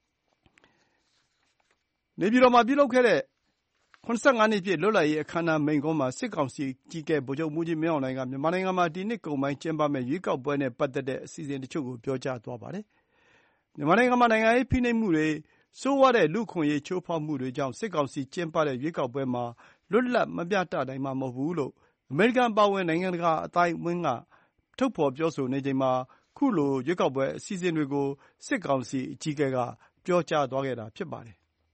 ။နေပြည်တော်မှာပြုလုပ်ခဲ့တဲ့၇၅နှစ်ပြည့်လွတ်လပ်ရေးအခမ်းအနားမိန့်ခွန်းမှာစစ်ကောင်စီကြီးကဲဗိုလ်ချုပ်မှူးကြီးမင်းအောင်လှိုင်ကမြန်မာနိုင်ငံမှာဒီနှစ်ကုန်ပိုင်းကျင်းပမယ့်ရွေးကောက်ပွဲနဲ့ပတ်သက်တဲ့အစီအစဉ်တချို့ကိုပြောကြားသွားပါတယ်။မြန်မာနိုင်ငံမှာနိုင်ငံရေးဖိနှိပ်မှုတွေဆိုးဝါးတဲ့လူ့အခွင့်အရေးချိုးဖောက်မှုတွေကြောင့်စစ်ကောင်စီကျင်းပတဲ့ရွေးကောက်ပွဲမှာလွတ်လပ်မမျှတနိုင်မှာမဟုတ်ဘူးလို့အမေရိကန်အပါအဝင်နိုင်ငံတကာအသိုင်းအဝန်းကထုတ်ဖော်ပြောဆိုနေချိန်မှာခုလိုရွေးကောက်ပွဲအစီအစဉ်တွေကိုစစ်ကောင်စီအကြီးအကဲကပြောကြားသွားခဲ့တာဖြစ်ပါတယ်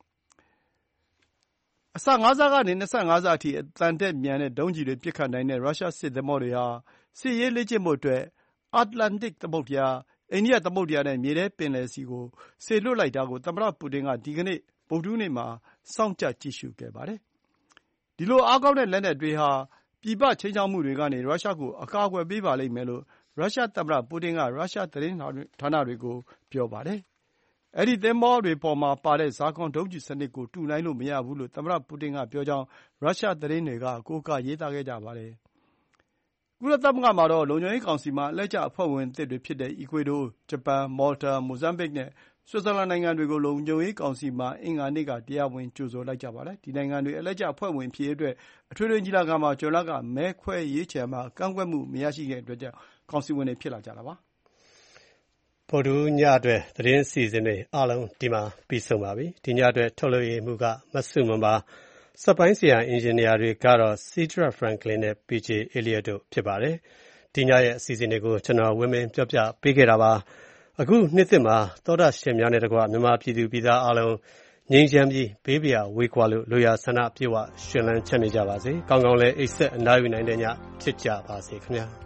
။အစငါးဆကနေ၂၅ဆအထိအသံထက်မြန်တဲ့ဒုံးကျည်တွေပစ်ခတ်နိုင်တဲ့ရုရှားစစ်သင်္ဘောတွေဟာစစ်ရေးလေ့ကျင့်ဖို့အတွက်အတ္တလန္တိတ်သမုဒ္ဒရာအိန္ဒိယသမုဒ္ဒရာနဲ့မြေထဲပင်လယ်ဆီကိုစေလွှတ်လိုက်တာကိုသမ္မတပူတင်ကဒီကနေ့ဗုဒ္ဓဟူးနေ့မှာစောင့်ကြပ်ကြည့်ရှုခဲ့ပါတယ်။ဒီလိုအားကောင်းတဲ့လက်နက်တွေဟာပြည်ပခြိမ်းခြောက်မှုတွေကနေရုရှားကိုအကာအကွယ်ပေးပါလိမ့်မယ်လို့ရုရှားသမ္မတပူတင်ကရုရှားသတင်းဌာနတွေကိုပြောပါတယ်။အဲဒီသင်္ဘောတွေပေါ်မှာပါတဲ့ဇာကွန်ဒုံးကျည်စနစ်ကိုတူနိုင်လို့မရဘူးလို့သမ္မတပူတင်ကပြောကြောင်းရုရှားသတင်းတွေကကိုးကားရေးသားခဲ့ကြပါတယ်။ကုလသမဂ္ဂမှာတော့လုံခြုံရေးကောင်စီမှာအလှည့်ကျအဖွဲ့ဝင်သစ်တွေဖြစ်တဲ့အီကွေဒို၊ဂျပန်၊မော်လ်တာ၊မိုဇမ်ဘစ်နဲ့ဆွစ်ဇာလန်နိုင်ငံတွေကိုလုံခြုံရေးကောင်စီမှာအင်္ဂါနေ့ကတရားဝင်ကြိုဆိုလိုက်ကြပါတယ်။ဒီနိုင်ငံတွေအလှည့်ကျအဖွဲ့ဝင်ဖြစ်ရေးအတွက်အထွေထွေညီလာခံမှာဇွန်လကမဲခွဲရွေးချယ်ရာမှာကန့်ကွက်မှုမရရှိခဲ့တဲ့အတွက်ကြောင့်ကောင်စီဝင်တွေဖြစ်လာကြတာပါ။ဗုဒ္ဓဟူးညအတွက်သတင်းအစီအစဉ်တွေအားလုံးဒီမှာပြီးဆုံးပါပြီ။ဒီညအတွက်ထုတ်လွှင့်ရေးမှူးကမဆုမွန်ပါ။စက်ပိုင်းဆရာအင်ဂျင်နီယာတွေကတော့ Cedric Franklin နဲ့ ပီ ဂျေ Elliott တို့ဖြစ်ပါတယ်။ဒီညရဲ့အစီအစဉ်တွေကိုကျွန်တော်ဝင်းမင်းပြောပြပေးခဲ့တာပါ။အခုနှစ်သစ်မှာသောတာရှင်များနဲ့တကွမြန်မာပြည်သူပြည်သားအားလုံးငြိမ်းချမ်းပြီးဘေးပရာဝေးကွာလို့လိုရာဆန္ဒပြေဝရှင်လန်းချမ်းမြေ့ကြပါစေ။ကောင်းကောင်းလည်းအိပ်ဆက်အနားယူနိုင်တဲ့ညဖြစ်ကြပါစေခင်ဗျာ။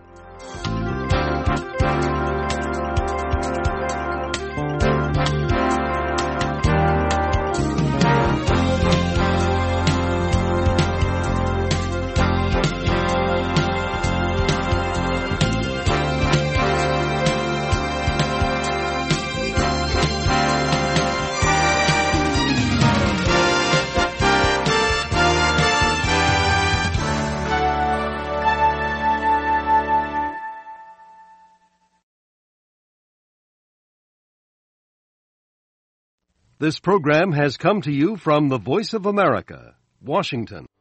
This program has come to you from the Voice of America, Washington.